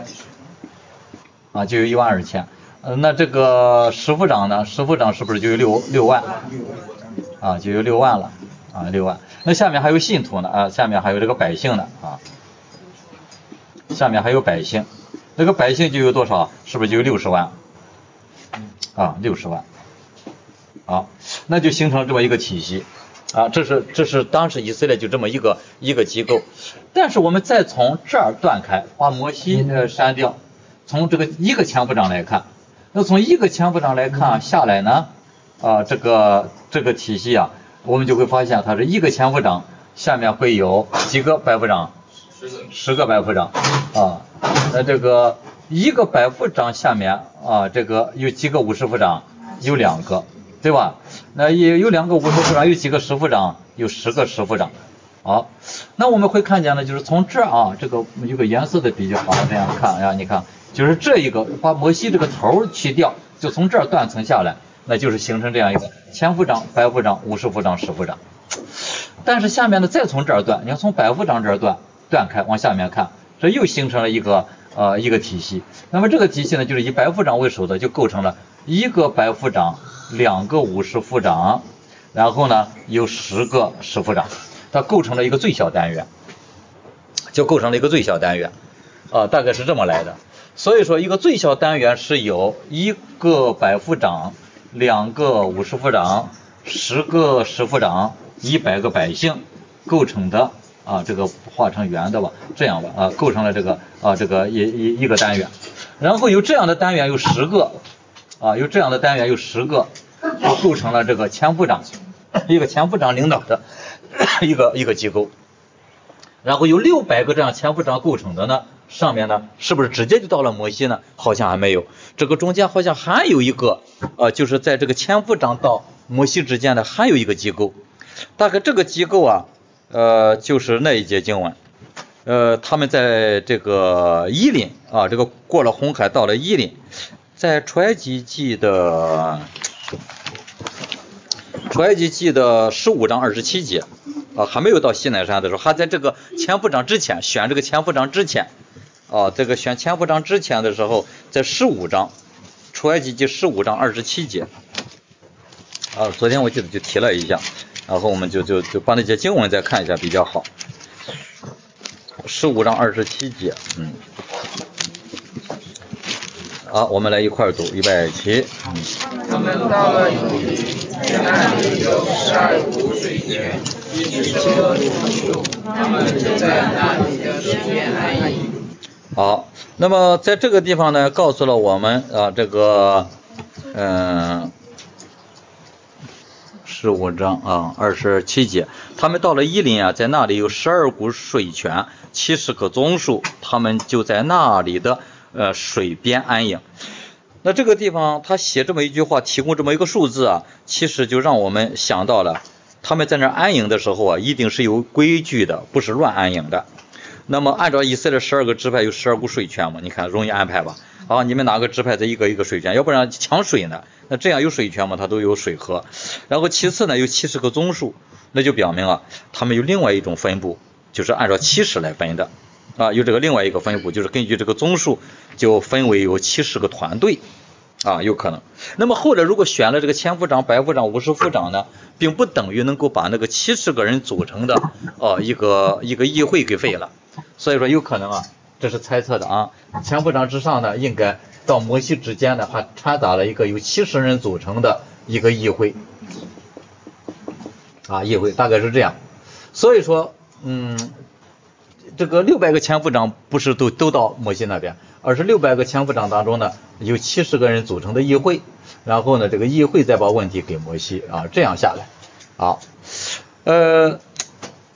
啊，就有一万二千。呃，那这个十夫长呢？十夫长是不是就有六六万？啊，就有六万了啊，六万。那下面还有信徒呢啊，下面还有这个百姓呢啊，下面还有百姓，这个百姓就有多少？是不是就有六十万？啊，六十万。好，那就形成这么一个体系啊，这是这是当时以色列就这么一个一个机构。但是我们再从这儿断开，把摩西呃删掉，从这个一个千夫长来看，那从一个千夫长来看下来呢，啊这个这个体系啊，我们就会发现它是一个千夫长下面会有几个百夫长？十个百夫长啊。那这个一个百夫长下面啊，这个有几个五十夫长？有两个。对吧？那也有两个五十夫长，有几个十夫长？有十个十夫长。好，那我们会看见呢，就是从这儿啊，这个有个颜色的比较好，这样看啊，你看，就是这一个把摩西这个头去掉，就从这儿断层下来，那就是形成这样一个千夫长、百夫长、五十夫长、十夫长。但是下面呢，再从这儿断，你看从百夫长这儿断断开，往下面看，这又形成了一个呃一个体系。那么这个体系呢，就是以百夫长为首的，就构成了一个百夫长。两个五十夫长，然后呢有十个十夫长，它构成了一个最小单元，就构成了一个最小单元啊，大概是这么来的。所以说一个最小单元是由一个百夫长、两个五十夫长、十个十夫长、一百个百姓构成的啊，这个画成圆的吧，这样吧啊，构成了这个啊这个一一一个单元，然后有这样的单元有十个。啊，有这样的单元有十个，就构成了这个千夫长，一个千夫长领导的一个一个机构。然后有六百个这样千夫长构成的呢，上面呢是不是直接就到了摩西呢？好像还没有，这个中间好像还有一个，呃，就是在这个千夫长到摩西之间的还有一个机构，大概这个机构啊，呃，就是那一节经文。呃，他们在这个伊林啊，这个过了红海到了伊林。在出埃及记的出埃及记的十五章二十七节啊，还没有到西奈山的时候，还在这个千夫长之前，选这个千夫长之前啊，这个选千夫长之前的时候，在十五章出埃及记十五章二十七节啊，昨天我记得就提了一下，然后我们就就就把那些经文再看一下比较好。十五章二十七节，嗯。好，我们来一块儿读，预备起。嗯。 他们到了以利，那里有十二股水泉，一只车出树，他们就在那里的水边安营。 好，那么在这个地方呢，告诉了我们啊，这个嗯，十五章啊，二十七节，他们到了伊林啊，在那里有十二股水泉，七十棵棕树，他们就在那里的。呃，水边安营。那这个地方他写这么一句话，提供这么一个数字啊，其实就让我们想到了，他们在那安营的时候啊，一定是有规矩的，不是乱安营的。那么按照以色列十二个支派有十二股水泉嘛，你看容易安排吧？啊，你们哪个支派在一个一个水泉，要不然抢水呢？那这样有水泉嘛，它都有水喝。然后其次呢，有七十棵棕树，那就表明啊，他们有另外一种分布，就是按照七十来分的。啊，有这个另外一个分布，就是根据这个棕树就分为有七十个团队啊，有可能。那么后来如果选了这个千夫长、百夫长、五十夫长呢，并不等于能够把那个七十个人组成的哦、啊、一个一个议会给废了，所以说有可能啊，这是猜测的啊。千夫长之上呢，应该到摩西之间呢，还掺杂了一个由七十人组成的一个议会啊，议会大概是这样。所以说，嗯。这个六百个千夫长不是都都到摩西那边，而是六百个千夫长当中呢，有七十个人组成的议会，然后呢，这个议会再把问题给摩西啊，这样下来，好，呃，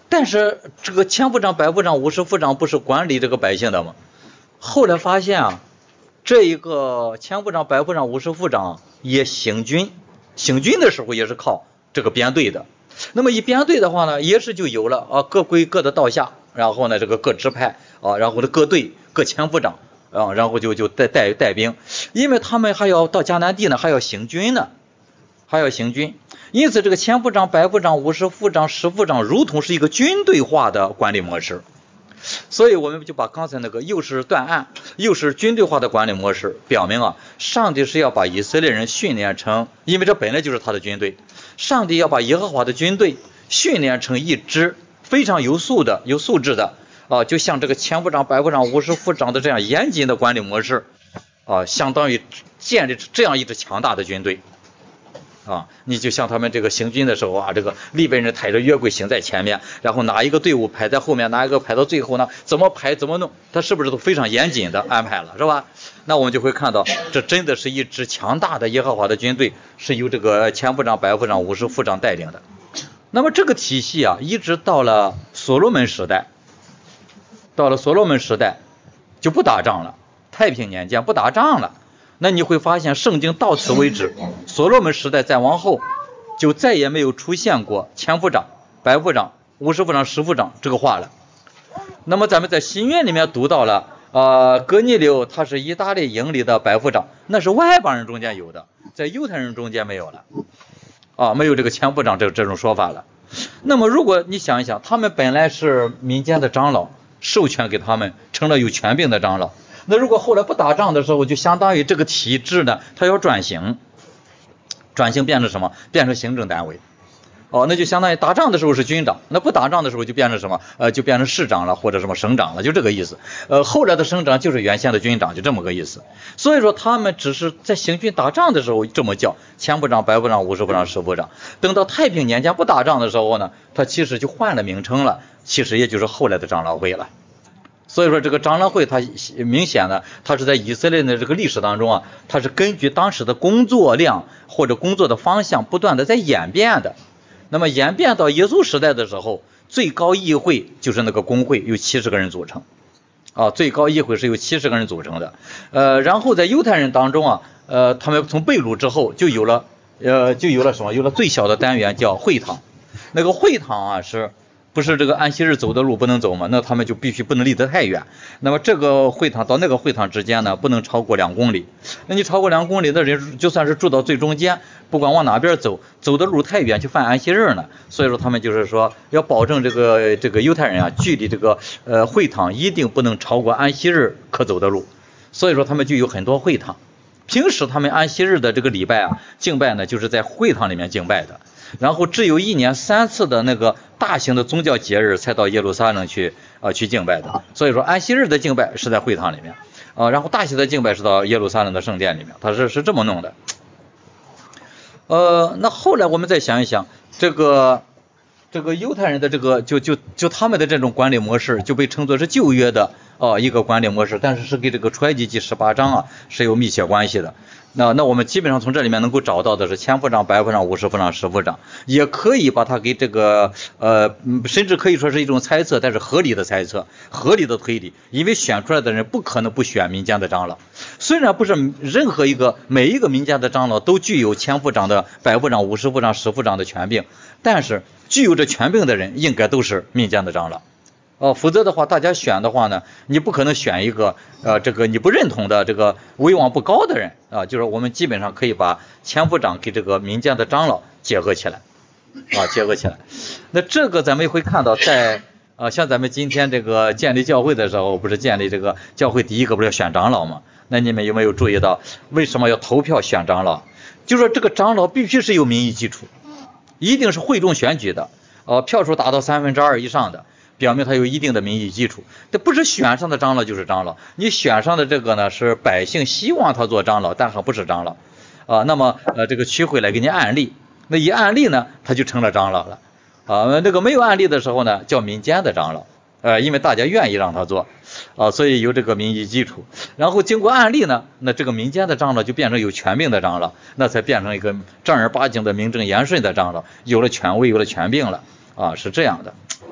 但是这个千夫长、百夫长、五十夫长不是管理这个百姓的吗？后来发现啊，这一个千夫长、百夫长、五十夫长也行军，行军的时候也是靠这个编队的。那么一编队的话呢，也是就有了啊，各归各的道下，然后呢这个各支派啊，然后呢各队各千夫长啊，然后就就带带带兵，因为他们还要到迦南地呢，还要行军呢，还要行军。因此这个千夫长、百夫长、五十夫长、十夫长如同是一个军队化的管理模式。所以我们就把刚才那个又是断案又是军队化的管理模式表明啊，上帝是要把以色列人训练成，因为这本来就是他的军队，上帝要把耶和华的军队训练成一支非常有素的有素质的啊，就像这个千夫长、百夫长、五十夫长的这样严谨的管理模式啊，相当于建立这样一支强大的军队啊。你就像他们这个行军的时候啊，这个利未人抬着约柜行在前面，然后哪一个队伍排在后面，哪一个排到最后呢，怎么排怎么弄，他是不是都非常严谨的安排了，是吧？那我们就会看到这真的是一支强大的耶和华的军队，是由这个千夫长、百夫长、五十夫长带领的。那么这个体系啊，一直到了所罗门时代，到了所罗门时代就不打仗了，太平年间不打仗了。那你会发现圣经到此为止，所罗门时代再往后就再也没有出现过千夫长、百夫长、五十夫长、十夫长这个话了。那么咱们在新约里面读到了呃，哥尼流他是意大利营里的百夫长，那是外邦人中间有的，在犹太人中间没有了啊，没有这个千夫长这这种说法了。那么如果你想一想，他们本来是民间的长老，授权给他们成了有权柄的长老，那如果后来不打仗的时候，就相当于这个体制呢，它要转型，转型变成什么？变成行政单位。哦，那就相当于打仗的时候是军长，那不打仗的时候就变成什么？呃，就变成市长了，或者什么省长了，就这个意思。呃，后来的省长就是原先的军长，就这么个意思。所以说他们只是在行军打仗的时候这么叫，千夫长、百夫长、五十夫长、十夫长。等到太平年间不打仗的时候呢，他其实就换了名称了，其实也就是后来的长老会了。所以说这个长老会它明显呢，它是在以色列的这个历史当中啊，它是根据当时的工作量或者工作的方向不断的在演变的。那么演变到耶稣时代的时候，最高议会就是那个公会，由七十个人组成啊，最高议会是由七十个人组成的。呃，然后在犹太人当中啊，呃，他们从被掳之后就有了呃就有了什么？有了最小的单元叫会堂。那个会堂啊是。不是这个安息日走的路不能走嘛？那他们就必须不能离得太远。那么这个会堂到那个会堂之间呢，不能超过两公里。那你超过两公里的人，就算是住到最中间，不管往哪边走，走的路太远就犯安息日呢。所以说他们就是说要保证这个这个犹太人啊，距离这个呃会堂一定不能超过安息日可走的路。所以说他们就有很多会堂。平时他们安息日的这个礼拜啊，敬拜呢就是在会堂里面敬拜的。然后只有一年三次的那个大型的宗教节日才到耶路撒冷去啊、呃、去敬拜的。所以说安息日的敬拜是在会堂里面啊、呃，然后大型的敬拜是到耶路撒冷的圣殿里面，它是是这么弄的。呃，那后来我们再想一想，这个这个犹太人的这个就就就他们的这种管理模式就被称作是旧约的哦、呃、一个管理模式，但是是跟这个出埃及记十八章啊是有密切关系的。那那我们基本上从这里面能够找到的是千夫长、百夫长、五十夫长、十夫长，也可以把它给这个呃，甚至可以说是一种猜测，但是合理的猜测，合理的推理，因为选出来的人不可能不选民间的长老。虽然不是任何一个每一个民间的长老都具有千夫长的、百夫长、五十夫长、十夫长的权柄，但是具有这权柄的人应该都是民间的长老。哦，否则的话，大家选的话呢，你不可能选一个呃，这个你不认同的这个威望不高的人啊。就是我们基本上可以把千夫长给这个民间的长老结合起来啊，结合起来。那这个咱们也会看到在，在啊，像咱们今天这个建立教会的时候，不是建立这个教会第一个不是要选长老吗？那你们有没有注意到为什么要投票选长老？就说这个长老必须是有民意基础，一定是会众选举的，呃，票数达到三分之二以上的。表明他有一定的民意基础，这不是选上的长老就是长老。你选上的这个呢是百姓希望他做长老，但还不是长老啊。那么呃这个区会来给你案例，那一案例呢他就成了长老了啊。这个没有案例的时候呢叫民间的长老，呃因为大家愿意让他做啊，所以有这个民意基础。然后经过案例呢，那这个民间的长老就变成有权柄的长老，那才变成一个正儿八经的名正言顺的长老，有了权威有了权柄了啊，是这样的。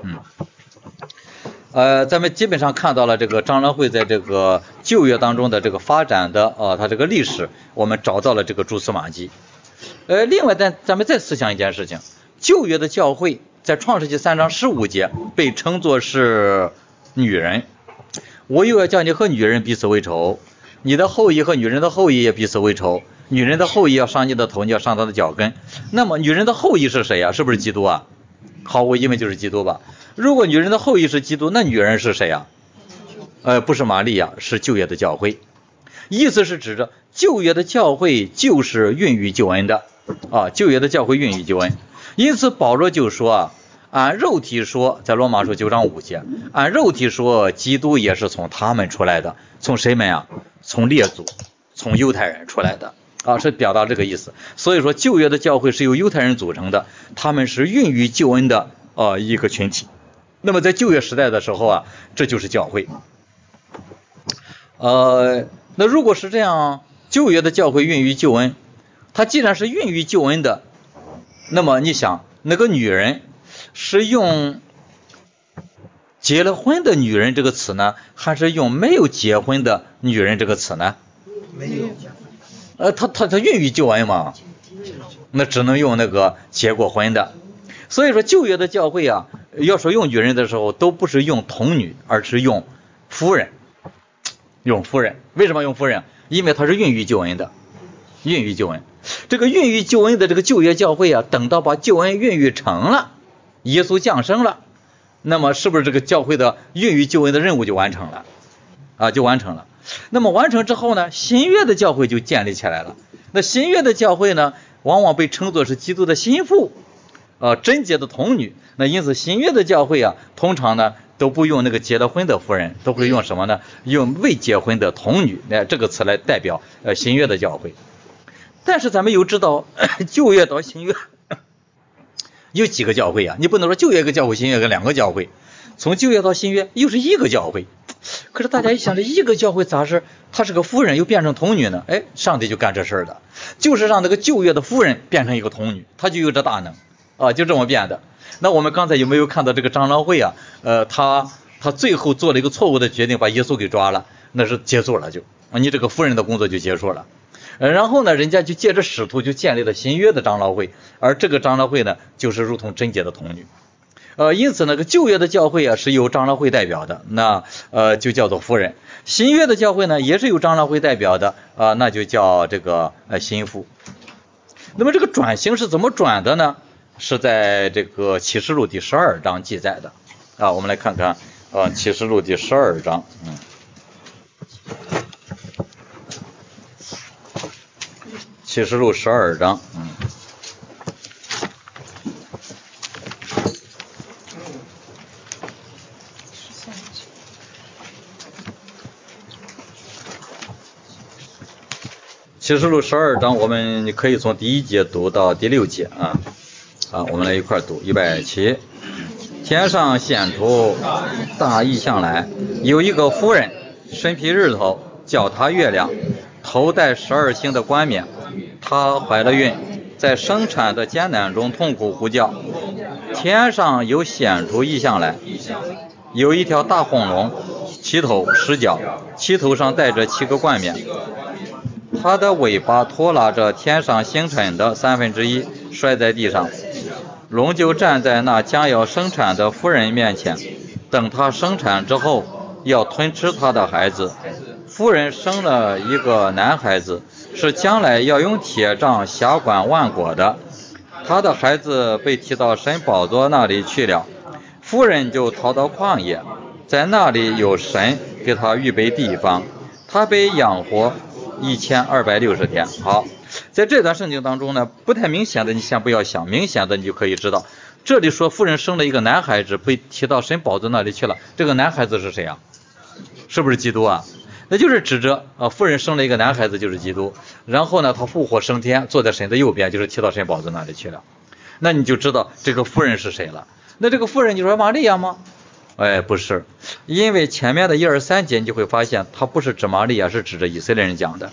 嗯。呃，咱们基本上看到了这个长老会在这个旧约当中的这个发展的啊、呃，它这个历史，我们找到了这个蛛丝马迹。呃，另外咱咱们再思想一件事情，旧约的教会在创世纪三章十五节被称作是女人，我又要叫你和女人彼此为仇，你的后裔和女人的后裔也彼此为仇，女人的后裔要伤你的头，你要伤她的脚跟。那么女人的后裔是谁呀、啊？是不是基督啊？毫无疑问就是基督吧。如果女人的后裔是基督，那女人是谁呀、啊？呃，不是玛利亚，是旧约的教会。意思是指着旧约的教会就是孕育救恩的啊，旧约的教会孕育救恩。因此保罗就说啊，按肉体说，在罗马书九章五节，按肉体说，基督也是从他们出来的，从谁们啊？从列祖，从犹太人出来的啊，是表达这个意思。所以说旧约的教会是由犹太人组成的，他们是孕育救恩的啊一个群体。那么在旧约时代的时候啊，这就是教会。呃，那如果是这样，旧约的教会孕育救恩，它既然是孕育救恩的，那么你想，那个女人是用结了婚的女人这个词呢，还是用没有结婚的女人这个词呢？ 没有。 呃，他他他孕育救恩嘛，那只能用那个结过婚的。所以说旧约的教会啊，要说用女人的时候，都不是用童女，而是用夫人，用夫人。为什么用夫人？因为它是孕育救恩的，孕育救恩。这个孕育救恩的这个旧约教会啊，等到把救恩孕育成了，耶稣降生了，那么是不是这个教会的孕育救恩的任务就完成了啊？就完成了。那么完成之后呢，新约的教会就建立起来了。那新约的教会呢，往往被称作是基督的心腹。呃，贞洁的童女。那因此新约的教会啊，通常呢都不用那个结了婚的妇人，都会用什么呢？用未结婚的童女，那这个词来代表呃新约的教会。但是咱们又知道旧约到新约有几个教会啊？你不能说旧约一个教会，新约一个两个教会，从旧约到新约又是一个教会。可是大家一想，这一个教会咋是他是个妇人又变成童女呢？哎，上帝就干这事儿的，就是让那个旧约的妇人变成一个童女，他就有这大能。啊，就这么变的。那我们刚才有没有看到这个长老会啊？呃，他他最后做了一个错误的决定，把耶稣给抓了，那是结束了就，啊，你这个夫人的工作就结束了。呃，然后呢，人家就借着使徒就建立了新约的长老会，而这个长老会呢，就是如同贞洁的童女。呃，因此那个旧约的教会啊是由长老会代表的，那呃就叫做夫人。新约的教会呢也是由长老会代表的，啊、呃，那就叫这个呃心腹。那么这个转型是怎么转的呢？是在这个启示录第十二章记载的啊，我们来看看啊，启示录第十二章，嗯，启示录十二章，嗯，启示录十二章，我们可以从第一节读到第六节啊。啊，我们来一块读。预备起。天上显出大异象来，有一个妇人，身披日头，脚踏月亮，头戴十二星的冠冕。她怀了孕，在生产的艰难中痛苦呼叫。天上有显出异象来，有一条大红龙，七头十角，七头上戴着七个冠冕。它的尾巴拖拉着天上星辰的三分之一，摔在地上。龙就站在那将要生产的妇人面前，等她生产之后，要吞吃她的孩子。妇人生了一个男孩子，是将来要用铁杖辖管万国的。她的孩子被提到神宝座那里去了，妇人就逃到旷野，在那里有神给她预备地方，她被养活一千二百六十天。好，在这段圣经当中呢，不太明显的你先不要想，明显的你就可以知道，这里说妇人生了一个男孩子，被提到神宝座那里去了。这个男孩子是谁啊？是不是基督啊？那就是指着啊，妇人生了一个男孩子，就是基督。然后呢，他复活升天，坐在神的右边，就是提到神宝座那里去了。那你就知道这个妇人是谁了。那这个妇人你说玛利亚吗？哎，不是，因为前面的一二三节你就会发现，它不是指玛利亚，是指着以色列人讲的。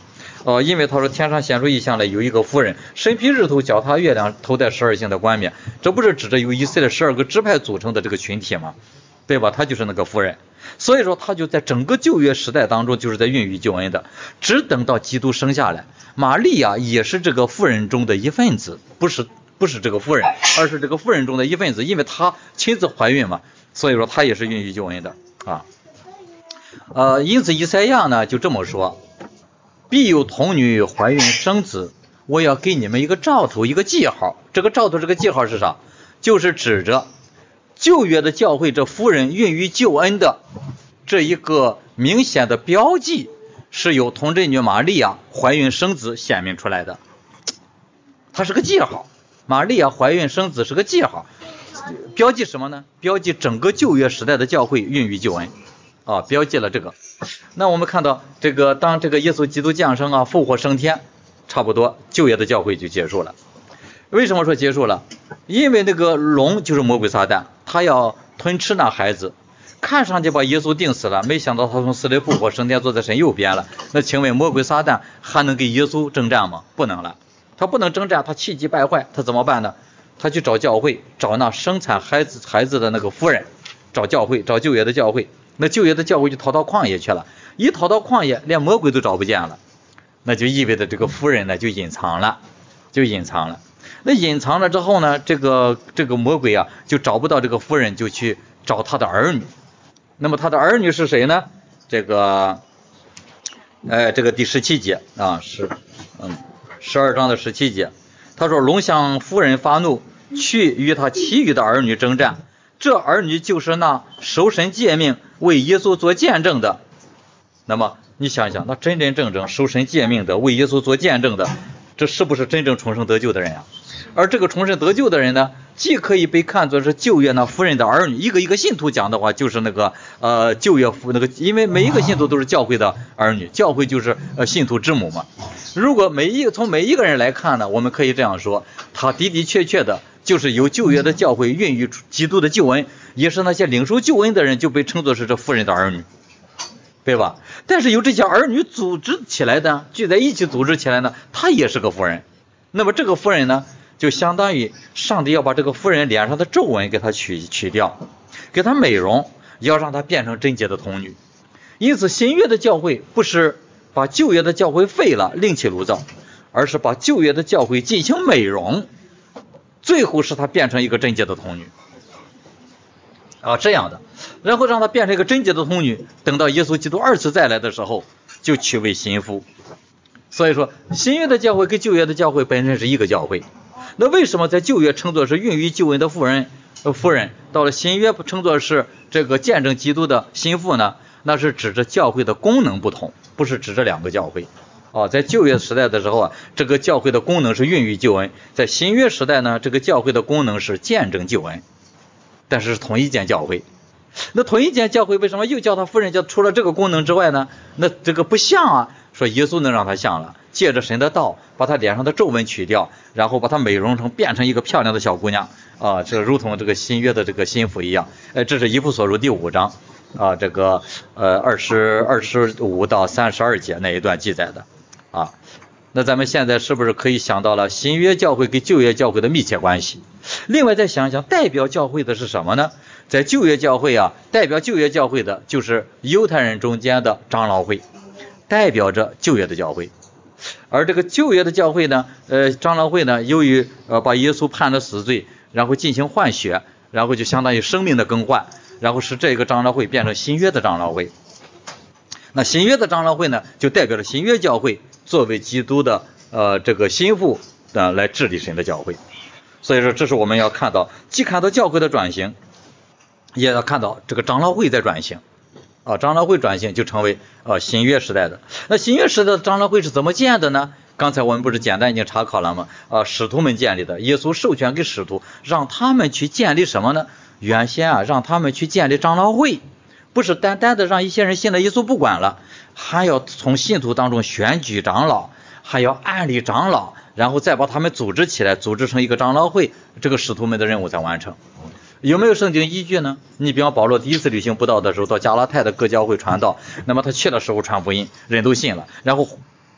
呃，因为他说天上显出异象来，有一个妇人身披日头，脚踏月亮，头戴十二星的冠冕，这不是指着由以色列十二个支派组成的这个群体吗？对吧？他就是那个妇人，所以说他就在整个旧约时代当中就是在孕育救恩的，只等到基督生下来。玛利亚也是这个妇人中的一份子，不是不是这个妇人，而是这个妇人中的一份子，因为她亲自怀孕嘛，所以说她也是孕育救恩的啊。呃，因此以赛亚呢就这么说，必有童女怀孕生子，我要给你们一个兆头，一个记号。这个兆头这个记号是啥？就是指着旧约的教会这妇人孕育救恩的这一个明显的标记，是由童贞女玛利亚怀孕生子显明出来的，它是个记号。玛利亚怀孕生子是个记号，标记什么呢？标记整个旧约时代的教会孕育救恩啊，标记了这个。那我们看到这个当这个耶稣基督降生啊，复活升天，差不多旧约的教会就结束了。为什么说结束了？因为那个龙就是魔鬼撒旦，他要吞吃那孩子，看上去把耶稣钉死了，没想到他从死里复活升天，坐在神右边了。那请问魔鬼撒旦还能跟耶稣征战吗？不能了，他不能征战，他气急败坏，他怎么办呢？他去找教会，找那生产孩子孩子的那个夫人，找教会，找旧约的教会。那旧约的教会就逃到旷野去了，一逃到旷野，连魔鬼都找不见了，那就意味着这个夫人呢就隐藏了，就隐藏了。那隐藏了之后呢，这个这个魔鬼啊就找不到这个夫人，就去找他的儿女。那么他的儿女是谁呢？这个，呃，这个第十七节啊，是嗯十二章的十七节，他说龙向夫人发怒，去与他其余的儿女征战。这儿女就是那守神诫命为耶稣做见证的。那么你想想，那真真正正守神诫命的为耶稣做见证的，这是不是真正重生得救的人啊？而这个重生得救的人呢，既可以被看作是旧约那夫人的儿女，一个一个信徒讲的话就是那个呃旧约夫那个，因为每一个信徒都是教会的儿女，教会就是呃信徒之母嘛。如果每一个从每一个人来看呢，我们可以这样说，他的的确确的就是由旧约的教会孕育基督的救恩，也是那些领受救恩的人就被称作是这夫人的儿女，对吧？但是由这些儿女组织起来的，聚在一起组织起来呢，他也是个夫人。那么这个夫人呢，就相当于上帝要把这个夫人脸上的皱纹给她取取掉，给她美容，要让她变成贞洁的童女。因此新约的教会不是把旧约的教会废了另起炉灶，而是把旧约的教会进行美容，最后使她变成一个贞洁的童女啊，这样的，然后让她变成一个贞洁的童女，等到耶稣基督二次再来的时候就娶为新妇。所以说新约的教会跟旧约的教会本身是一个教会。那为什么在旧约称作是孕育救恩的妇人呃夫人，到了新约称作是这个见证基督的新妇呢？那是指着教会的功能不同，不是指着两个教会哦。在旧约时代的时候啊，这个教会的功能是孕育救恩；在新约时代呢，这个教会的功能是见证救恩，但是是同一间教会。那同一间教会为什么又叫他夫人？叫除了这个功能之外呢，那这个不像啊，说耶稣能让他像了，借着神的道把他脸上的皱纹取掉，然后把他美容成变成一个漂亮的小姑娘啊，这如同这个新约的这个新妇一样。哎，这是以弗所书第五章啊，这个呃二十二十五到三十二节那一段记载的啊。那咱们现在是不是可以想到了新约教会跟旧约教会的密切关系？另外再想想，代表教会的是什么呢？在旧约教会啊，代表旧约教会的就是犹太人中间的长老会，代表着旧约的教会。而这个旧约的教会呢，呃，长老会呢，由于呃把耶稣判了死罪，然后进行换血，然后就相当于生命的更换，然后使这个长老会变成新约的长老会。那新约的长老会呢，就代表了新约教会作为基督的呃这个心腹呃来治理神的教会。所以说，这是我们要看到，既看到教会的转型，也要看到这个长老会在转型。啊，长老会转型就成为呃新约时代的。那新约时代的长老会是怎么建的呢？刚才我们不是简单已经查考了吗？啊，使徒们建立的，耶稣授权给使徒，让他们去建立什么呢？原先啊，让他们去建立长老会，不是单单的让一些人信了耶稣不管了，还要从信徒当中选举长老，还要安立长老，然后再把他们组织起来，组织成一个长老会，这个使徒们的任务才完成。有没有圣经依据呢？你比方保罗第一次旅行布道的时候，到加拉太的各教会传道，那么他去的时候传福音，人都信了，然后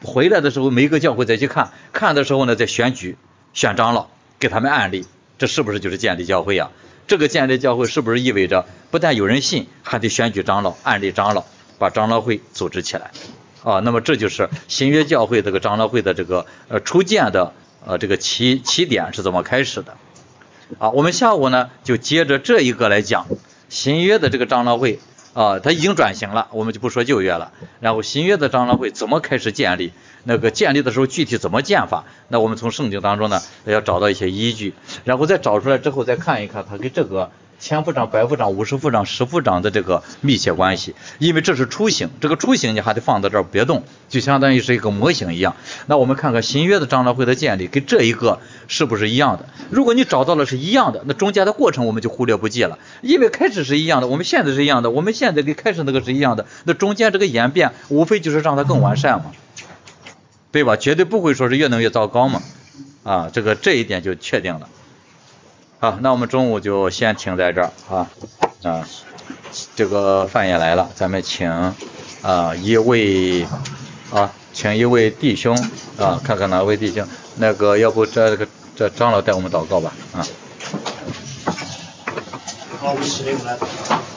回来的时候每个教会再去看，看的时候呢再选举选长老给他们案例，这是不是就是建立教会啊？这个建立教会是不是意味着不但有人信，还得选举长老案例长老，把长老会组织起来啊？那么这就是新约教会这个长老会的这个呃初建的呃这个起起点是怎么开始的啊？我们下午呢就接着这一个来讲新约的这个长老会啊，它已经转型了，我们就不说旧约了。然后新约的长老会怎么开始建立？那个建立的时候具体怎么建法？那我们从圣经当中呢要找到一些依据，然后再找出来之后再看一看它跟这个千夫长、百夫长、五十夫长、十夫长的这个密切关系。因为这是雏形，这个雏形你还得放到这儿别动，就相当于是一个模型一样。那我们看看新约的长老会的建立跟这一个是不是一样的？如果你找到了是一样的，那中间的过程我们就忽略不计了。因为开始是一样的，我们现在是一样的，我们现在跟开始那个是一样的，那中间这个演变无非就是让它更完善嘛，对吧？绝对不会说是越弄越糟糕嘛，啊，这个这一点就确定了。好，那我们中午就先停在这儿啊啊，这个饭也来了，咱们请啊一位啊，请一位弟兄啊，看看哪位弟兄，那个要不这个这长老带我们祷告吧啊。 好，我们使用来。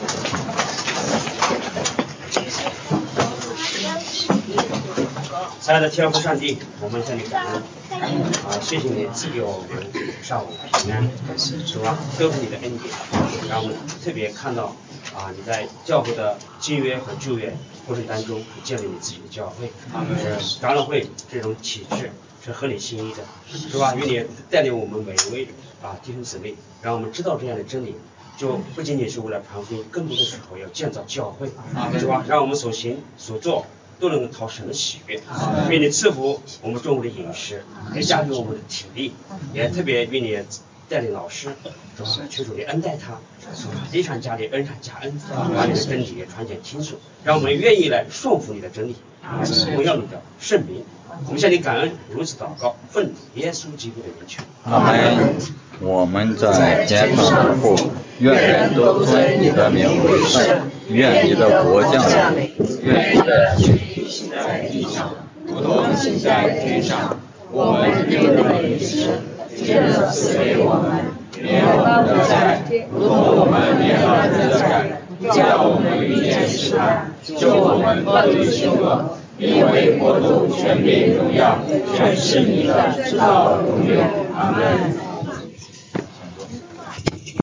亲爱的天父上帝，我们向你感恩啊，谢谢你赐给我们上午平安，是吧？都是你的恩典，让我们特别看到啊，你在教会的新约和旧约过程当中建立你自己的教会，是长老会这种体制是合你心意的，是吧？愿你带领我们每一位啊弟兄姊妹，让我们知道这样的真理。就不仅仅是为了传福音，更多的时候要建造教会，是吧？让我们所行所做都能够讨神的喜悦。愿你赐福我们中午的饮食，也加给我们的体力，也特别愿你带领老师，是吧？求主你恩待他，非常加力，恩上加恩，把你的真理也传讲清楚，让我们愿意来顺服你的真理，荣耀你的圣名。我们向你感恩，如此祷告，奉耶稣基督的名求。 阿门。我们在天上的父，愿人都尊你的名为圣，愿你的国降临，愿你的旨意行在地上，如同行在天上。我们日的饮食，今日赐给我们，免我们的债，如同我们免了人的债，不叫我们遇见试探，救我们脱离凶恶。因为国度、权柄、荣耀，全是你的，直到永远。阿门。